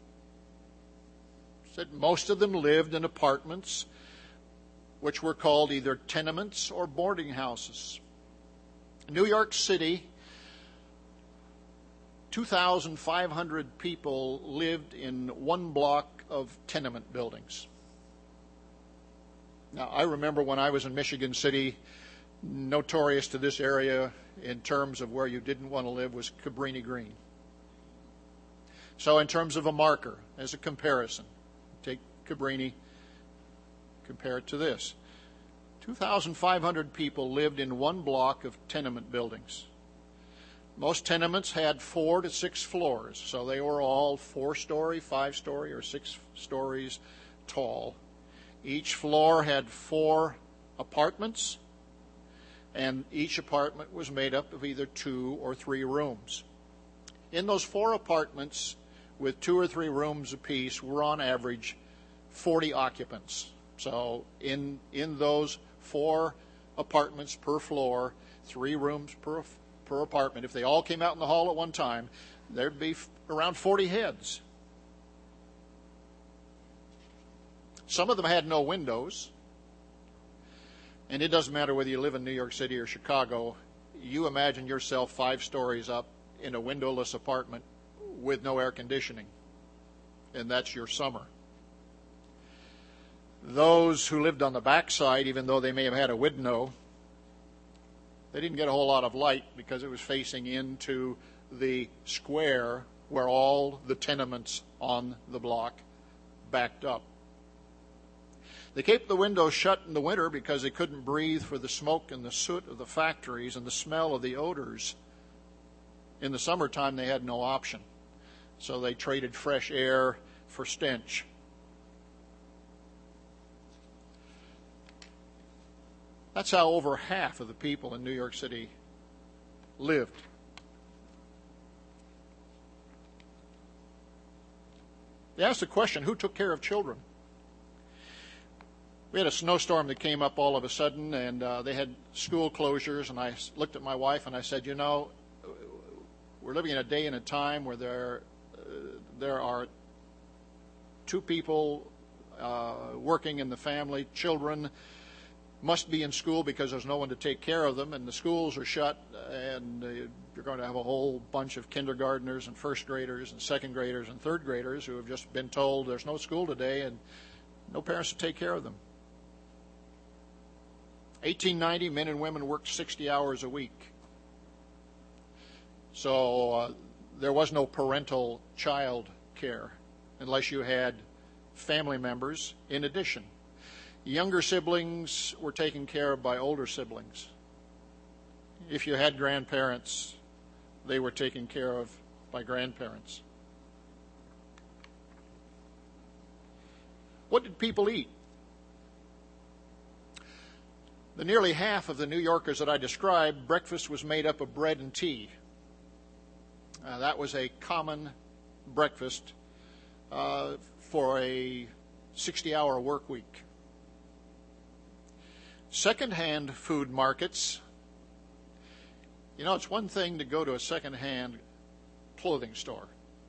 A: Said most of them lived in apartments which were called either tenements or boarding houses. New York City, two thousand five hundred people lived in one block of tenement buildings. Now, I remember when I was in Michigan City, notorious to this area in terms of where you didn't want to live was Cabrini Green. So in terms of a marker, as a comparison, take Cabrini, compare it to this. two thousand five hundred people lived in one block of tenement buildings. Most tenements had four to six floors, so they were all four-story, five-story, or six stories tall. Each floor had four apartments, and each apartment was made up of either two or three rooms. In those four apartments, with two or three rooms apiece, were on average forty occupants. So in in those four apartments per floor, three rooms per per apartment, if they all came out in the hall at one time, there'd be f- around forty heads. Some of them had no windows. And it doesn't matter whether you live in New York City or Chicago, you imagine yourself five stories up in a windowless apartment with no air conditioning. And that's your summer. Those who lived on the backside, even though they may have had a window, they didn't get a whole lot of light because it was facing into the square where all the tenements on the block backed up. They kept the windows shut in the winter because they couldn't breathe for the smoke and the soot of the factories and the smell of the odors. In the summertime, they had no option. So they traded fresh air for stench. That's how over half of the people in New York City lived. They asked the question, who took care of children? We had a snowstorm that came up all of a sudden, and uh, they had school closures, and I looked at my wife and I said, you know, we're living in a day and a time where there, uh, there are two people uh, working in the family. Children must be in school because there's no one to take care of them, and the schools are shut, and uh, you're going to have a whole bunch of kindergartners and first graders and second graders and third graders who have just been told there's no school today and no parents to take care of them. eighteen ninety, men and women worked sixty hours a week. So uh, there was no parental child care unless you had family members in addition. Younger siblings were taken care of by older siblings. If you had grandparents, they were taken care of by grandparents. What did people eat? The nearly half of the New Yorkers that I described, breakfast was made up of bread and tea. Uh, that was a common breakfast uh, for a sixty-hour work week. Second-hand food markets. You know, it's one thing to go to a second-hand clothing store.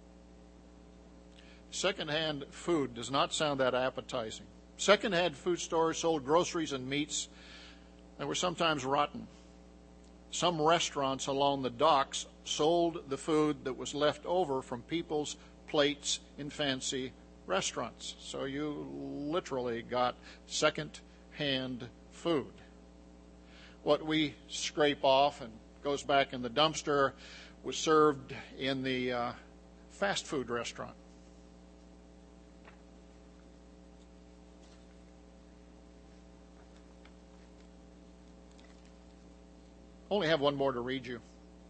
A: Second-hand food does not sound that appetizing. Second-hand food stores sold groceries and meats that were sometimes rotten. Some restaurants along the docks sold the food that was left over from people's plates in fancy restaurants. So you literally got second-hand food. What we scrape off and goes back in the dumpster was served in the uh, fast food restaurant. Only have one more to read you.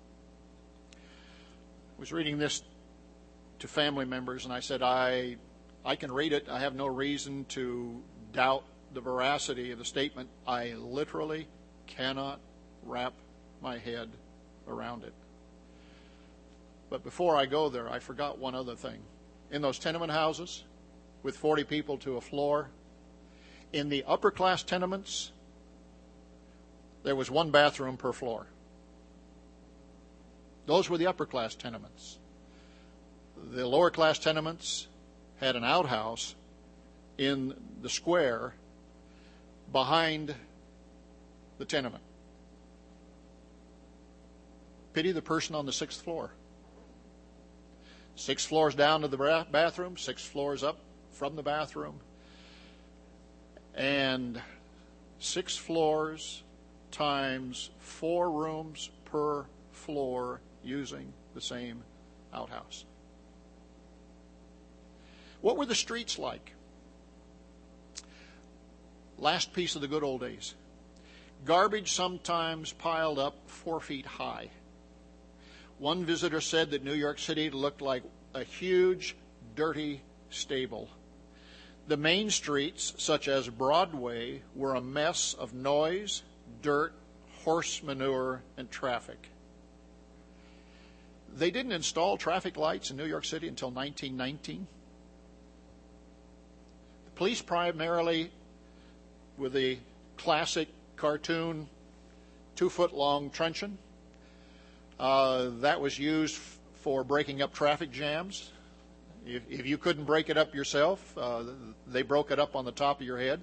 A: I was reading this to family members, and I said, I, I can read it. I have no reason to doubt the veracity of the statement. I literally cannot wrap my head around it. But before I go there, I forgot one other thing. In those tenement houses with forty people to a floor, in the upper class tenements, there was one bathroom per floor. Those were the upper class tenements. The lower class tenements had an outhouse in the square behind the tenement. Pity the person on the sixth floor. Six floors down to the bathroom, six floors up from the bathroom, and six floors times four rooms per floor using the same outhouse. What were the streets like? Last piece of the good old days. Garbage sometimes piled up four feet high. One visitor said that New York City looked like a huge, dirty stable. The main streets, such as Broadway, were a mess of noise, dirt, horse manure, and traffic. They didn't install traffic lights in New York City until nineteen nineteen. The police, primarily with the classic cartoon two-foot-long truncheon, uh, that was used f- for breaking up traffic jams. If, if you couldn't break it up yourself, uh, they broke it up on the top of your head.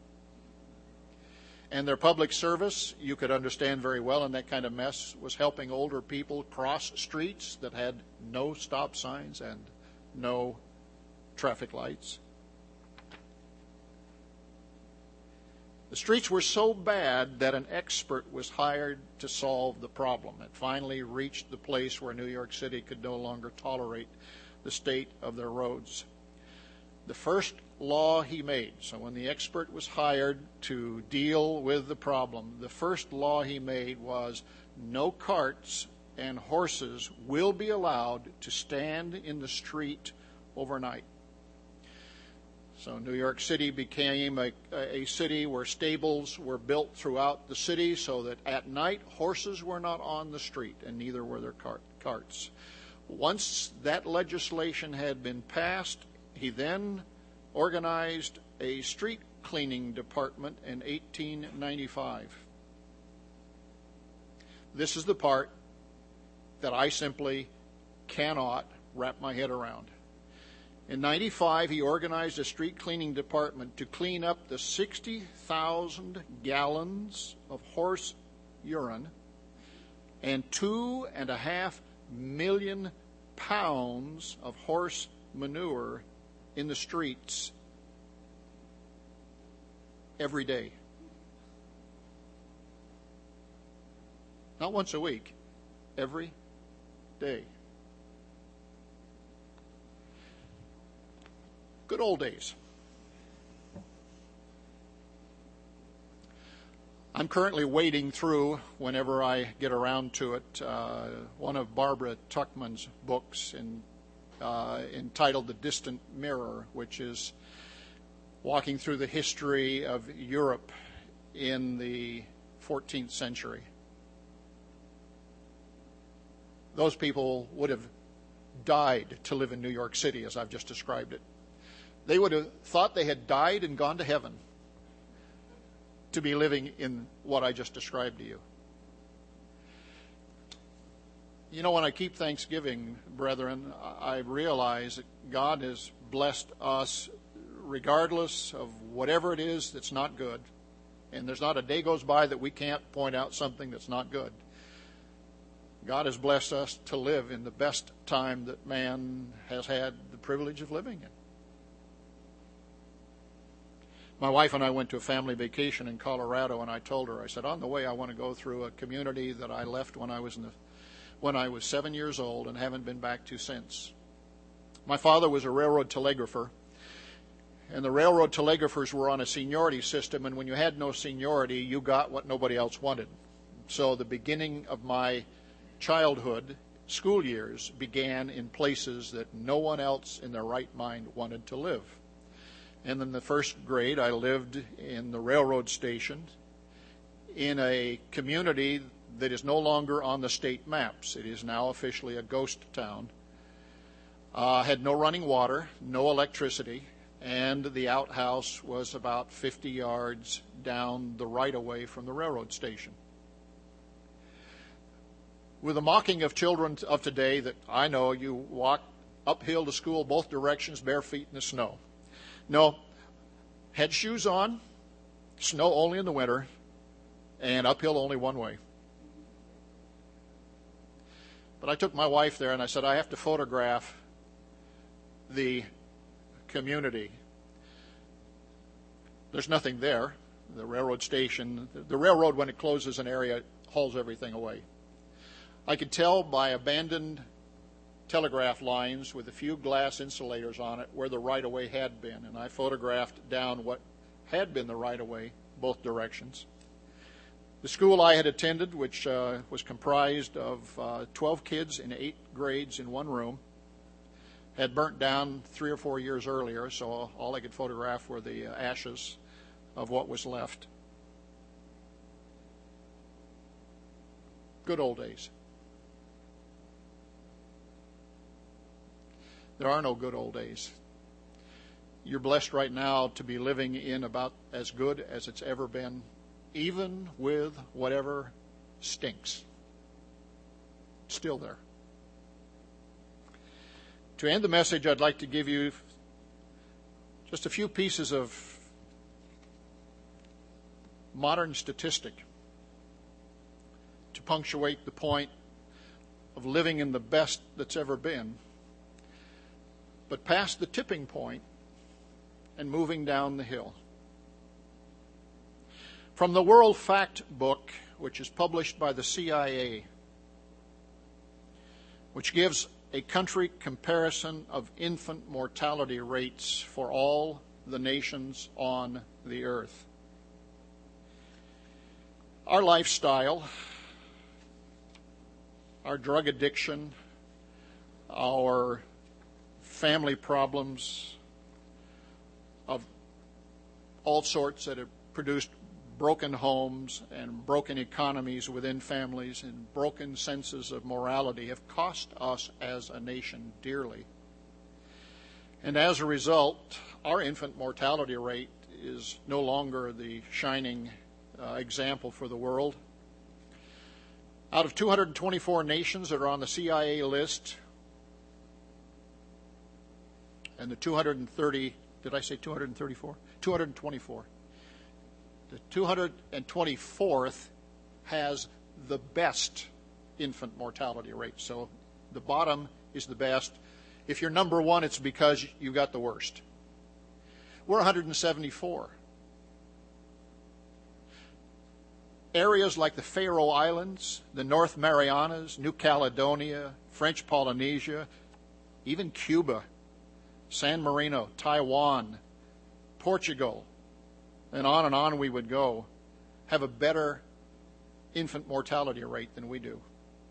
A: And their public service, you could understand very well in that kind of mess, was helping older people cross streets that had no stop signs and no traffic lights. The streets were so bad that an expert was hired to solve the problem. It finally reached the place where New York City could no longer tolerate the state of their roads. The first law he made, so when the expert was hired to deal with the problem, the first law he made was no carts and horses will be allowed to stand in the street overnight. So New York City became a, a city where stables were built throughout the city so that at night horses were not on the street and neither were their cart, carts. Once that legislation had been passed, he then organized a street cleaning department in eighteen ninety-five. This is the part that I simply cannot wrap my head around. In ninety-five, he organized a street cleaning department to clean up the sixty thousand gallons of horse urine and two and a half million pounds of horse manure in the streets every day. Not once a week, every day. Good old days. I'm currently wading through, whenever I get around to it, uh, one of Barbara Tuchman's books in, uh, entitled The Distant Mirror, which is walking through the history of Europe in the fourteenth century. Those people would have died to live in New York City, as I've just described it. They would have thought they had died and gone to heaven to be living in what I just described to you. You know, when I keep Thanksgiving, brethren, I realize that God has blessed us regardless of whatever it is that's not good. And there's not a day goes by that we can't point out something that's not good. God has blessed us to live in the best time that man has had the privilege of living in. My wife and I went to a family vacation in Colorado, and I told her, I said, on the way I want to go through a community that I left when I was in the, when I was seven years old and haven't been back to since. My father was a railroad telegrapher, and the railroad telegraphers were on a seniority system, and when you had no seniority, you got what nobody else wanted. So the beginning of my childhood, school years, began in places that no one else in their right mind wanted to live. And in the first grade, I lived in the railroad station in a community that is no longer on the state maps. It is now officially a ghost town. Uh, had no running water, no electricity, and the outhouse was about fifty yards down the right-of-way from the railroad station. With the mocking of children of today that I know, you walk uphill to school both directions, bare feet in the snow. No, had shoes on, snow only in the winter, and uphill only one way. But I took my wife there and I said, I have to photograph the community. There's nothing there. The railroad station, the railroad, when it closes an area, hauls everything away. I could tell by abandoned telegraph lines with a few glass insulators on it where the right-of-way had been, and I photographed down what had been the right-of-way, both directions. The school I had attended, which uh, was comprised of uh, twelve kids in eight grades in one room, had burnt down three or four years earlier, so all I could photograph were the uh, ashes of what was left. Good old days. There are no good old days. You're blessed right now to be living in about as good as it's ever been, even with whatever stinks. It's still there. To end the message, I'd like to give you just a few pieces of modern statistic to punctuate the point of living in the best that's ever been, but past the tipping point and moving down the hill. From the World Fact Book, which is published by the C I A, which gives a country comparison of infant mortality rates for all the nations on the earth. Our lifestyle, our drug addiction, our family problems of all sorts that have produced broken homes and broken economies within families and broken senses of morality have cost us as a nation dearly. And as a result, our infant mortality rate is no longer the shining uh, example for the world. Out of two hundred twenty-four nations that are on the C I A list, and the two hundred thirty, did I say two hundred thirty-four? two hundred twenty-four. The two hundred twenty-fourth has the best infant mortality rate. So the bottom is the best. If you're number one, it's because you got the worst. We're one hundred seventy-four. Areas like the Faroe Islands, the North Marianas, New Caledonia, French Polynesia, even Cuba, San Marino, Taiwan, Portugal, and on and on we would go, have a better infant mortality rate than we do.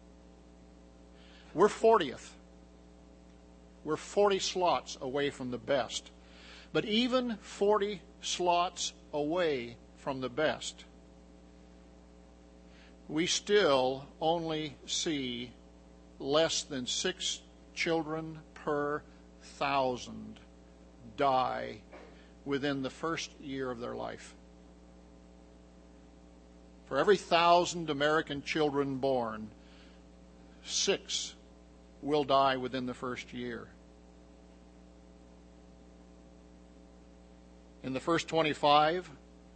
A: We're fortieth. We're forty slots away from the best. But even forty slots away from the best, we still only see less than six children per thousand die within the first year of their life. For every thousand American children born, six will die within the first year. In the first twenty-five,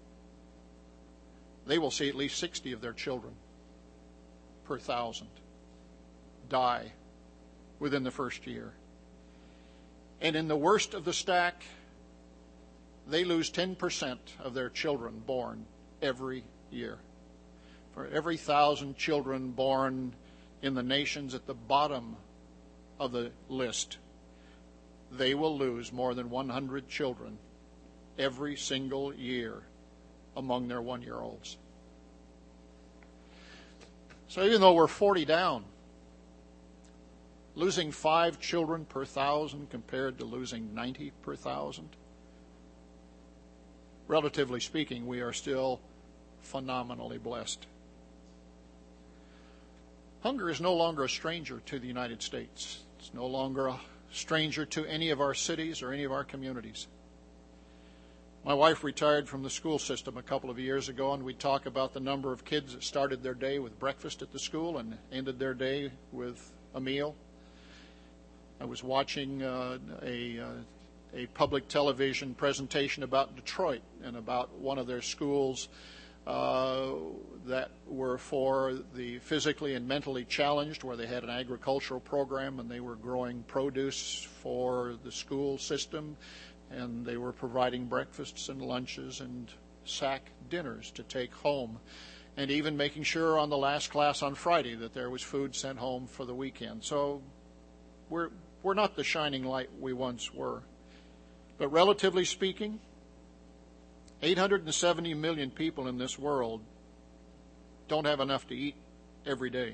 A: they will see at least sixty of their children per thousand die within the first year. And in the worst of the stack, they lose ten percent of their children born every year. For every thousand children born in the nations at the bottom of the list, they will lose more than one hundred children every single year among their one-year-olds. So even though we're forty down, losing five children per thousand compared to losing ninety per thousand, relatively speaking, we are still phenomenally blessed. Hunger is no longer a stranger to the United States. It's no longer a stranger to any of our cities or any of our communities. My wife retired from the school system a couple of years ago, and we talk about the number of kids that started their day with breakfast at the school and ended their day with a meal. I was watching uh, a, uh, a public television presentation about Detroit and about one of their schools uh, that were for the physically and mentally challenged, where they had an agricultural program and they were growing produce for the school system. And they were providing breakfasts and lunches and sack dinners to take home, and even making sure on the last class on Friday that there was food sent home for the weekend. So we're we're not the shining light we once were. But relatively speaking, eight hundred seventy million people in this world don't have enough to eat every day.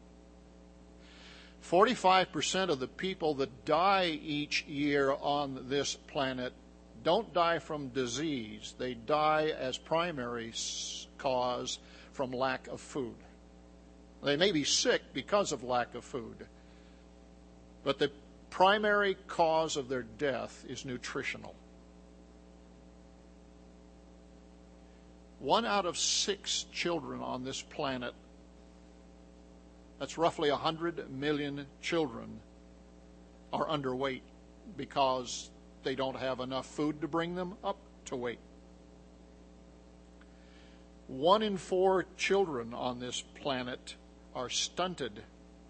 A: forty-five percent of the people that die each year on this planet don't die from disease. They die as primary cause from lack of food. They may be sick because of lack of food, but the primary cause of their death is nutritional. One out of six children on this planet, that's roughly one hundred million children, are underweight because they don't have enough food to bring them up to weight. One in four children on this planet are stunted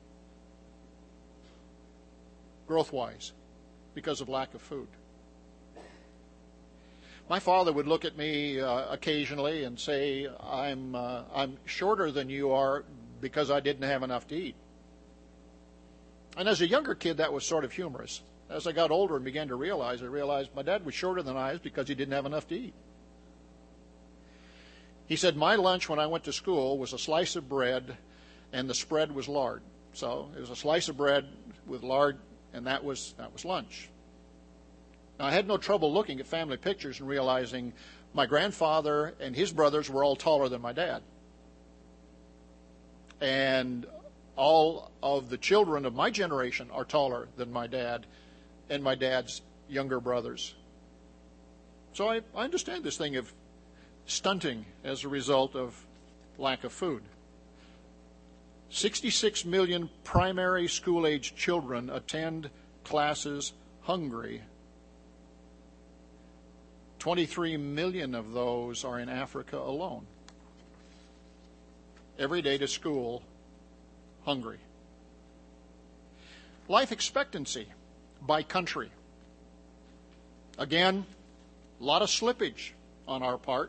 A: growth-wise because of lack of food. My father would look at me uh, occasionally and say, I'm, uh, I'm shorter than you are because I didn't have enough to eat. And as a younger kid, that was sort of humorous. As I got older and began to realize, I realized my dad was shorter than I was because he didn't have enough to eat. He said, my lunch when I went to school was a slice of bread, and the spread was lard. So it was a slice of bread with lard, and that was that was lunch. Now, I had no trouble looking at family pictures and realizing my grandfather and his brothers were all taller than my dad. And all of the children of my generation are taller than my dad and my dad's younger brothers. So I, I understand this thing of stunting as a result of lack of food. sixty-six million primary school-age children attend classes hungry twenty-three million of those are in Africa alone. Every day to school, hungry. Life expectancy by country. Again, a lot of slippage on our part.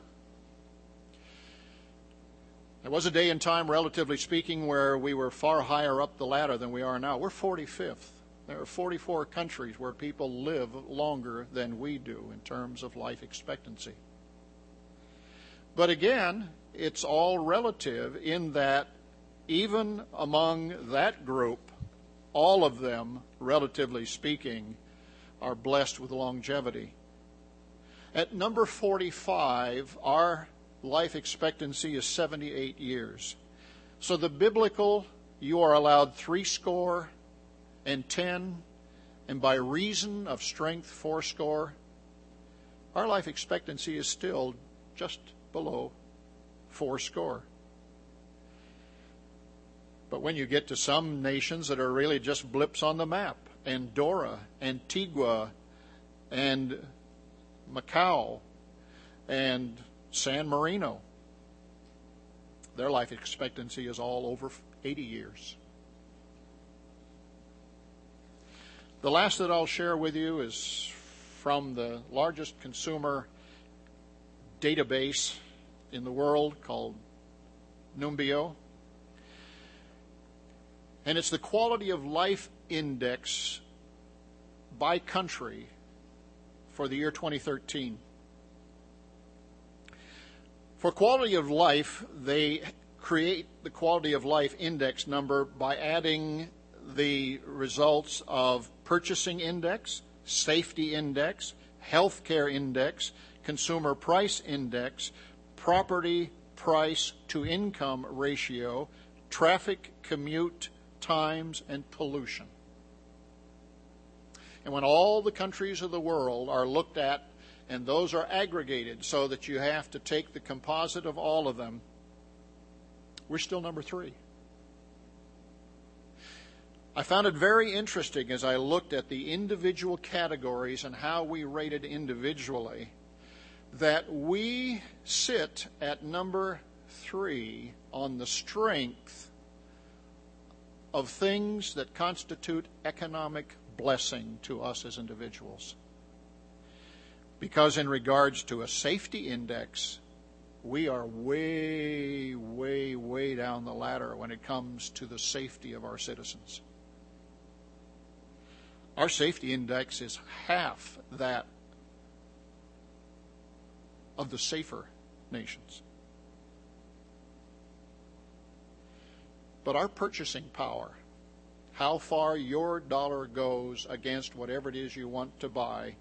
A: There was a day in time, relatively speaking, where we were far higher up the ladder than we are now. We're forty-fifth. There are forty-four countries where people live longer than we do in terms of life expectancy. But again, it's all relative in that even among that group, all of them, relatively speaking, are blessed with longevity. At number forty-five, our life expectancy is seventy-eight years. So the biblical, you are allowed three score and ten, and by reason of strength fourscore, our life expectancy is still just below fourscore. But when you get to some nations that are really just blips on the map, Andorra, Antigua, and Macau, and San Marino, their life expectancy is all over eighty years. The last that I'll share with you is from the largest consumer database in the world called Numbeo. And it's the quality of life index by country for the year twenty thirteen. For quality of life, they create the quality of life index number by adding the results of purchasing index, safety index, healthcare index, consumer price index, property price to income ratio, traffic commute times, and pollution. And when all the countries of the world are looked at, and those are aggregated so that you have to take the composite of all of them, we're still number three. I found it very interesting as I looked at the individual categories and how we rated individually, that we sit at number three on the strength of things that constitute economic blessing to us as individuals. Because in regards to a safety index, we are way, way, way down the ladder when it comes to the safety of our citizens. Our safety index is half that of the safer nations. But our purchasing power, how far your dollar goes against whatever it is you want to buy,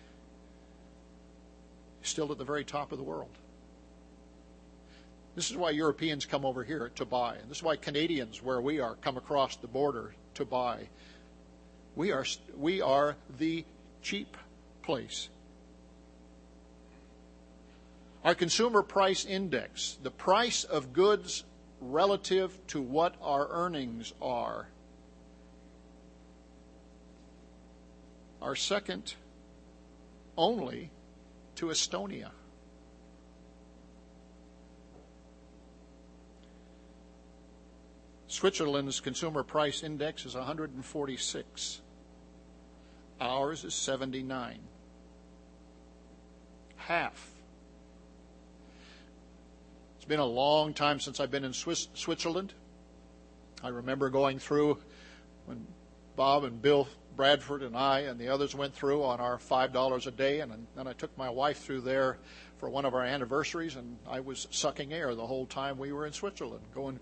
A: is still at the very top of the world. This is why Europeans come over here to buy. And this is why Canadians, where we are, come across the border to buy. We are, we are the cheap place. Our consumer price index, the price of goods relative to what our earnings are, are second only to Estonia. Switzerland's consumer price index is one hundred forty-six. Ours is seventy-nine. Half. It's been a long time since I've been in Swiss, Switzerland. I remember going through when Bob and Bill Bradford and I and the others went through on our five dollars a day, and then I took my wife through there for one of our anniversaries, and I was sucking air the whole time we were in Switzerland, going,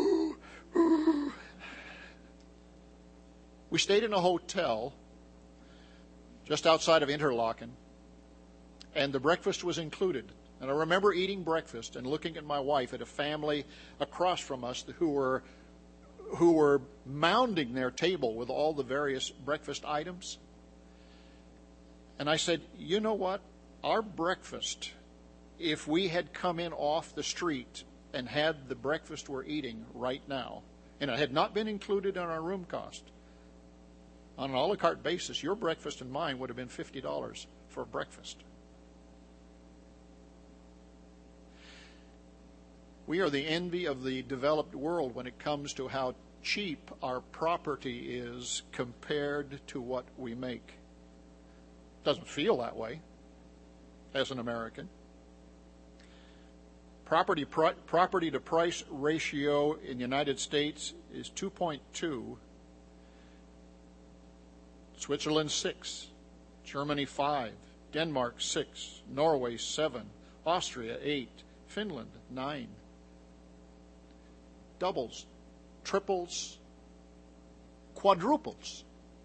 A: we stayed in a hotel just outside of Interlaken, and the breakfast was included. And I remember eating breakfast and looking at my wife at a family across from us who were who were mounding their table with all the various breakfast items. And I said, you know what? Our breakfast, if we had come in off the street and had the breakfast we're eating right now, and it had not been included in our room cost, on an a la carte basis, your breakfast and mine would have been fifty dollars for breakfast. We are the envy of the developed world when it comes to how cheap our property is compared to what we make. Doesn't feel that way as an American. Property property to price ratio in the United States is two point two. Switzerland six, Germany five, Denmark six, Norway seven, Austria eight, Finland nine. Doubles, triples, quadruples.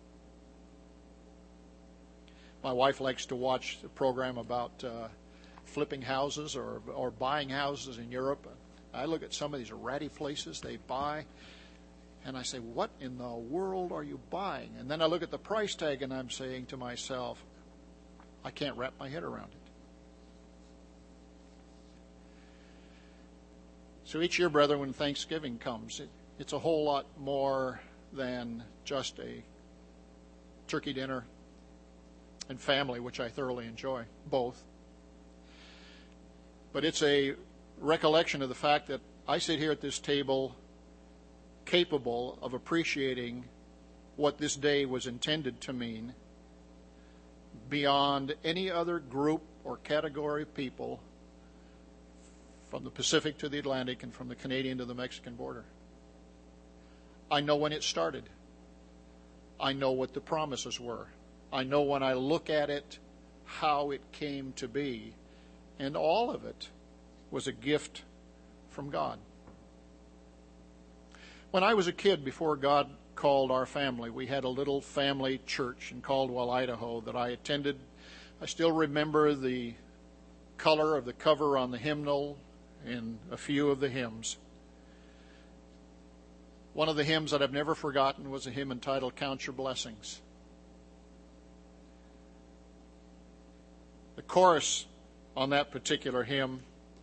A: My wife likes to watch the program about uh, flipping houses or or buying houses in Europe. I look at some of these ratty places they buy, and I say, what in the world are you buying? And then I look at the price tag, and I'm saying to myself, I can't wrap my head around it. So each year, brethren, when Thanksgiving comes, it, it's a whole lot more than just a turkey dinner and family, which I thoroughly enjoy, both. But it's a recollection of the fact that I sit here at this table capable of appreciating what this day was intended to mean beyond any other group or category of people from the Pacific to the Atlantic and from the Canadian to the Mexican border. I know when it started. I know what the promises were. I know when I look at it how it came to be. And all of it was a gift from God. When I was a kid, before God called our family, we had a little family church in Caldwell, Idaho that I attended. I still remember the color of the cover on the hymnal in a few of the hymns. One of the hymns that I've never forgotten was a hymn entitled Count Your Blessings. The chorus on that particular hymn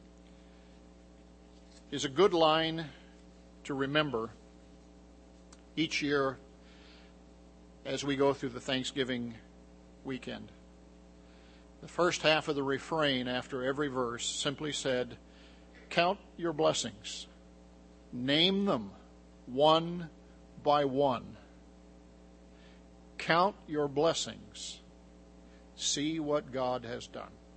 A: is a good line to remember each year as we go through the Thanksgiving weekend. The first half of the refrain after every verse simply said, count your blessings, name them one by one. Count your blessings, see what God has done.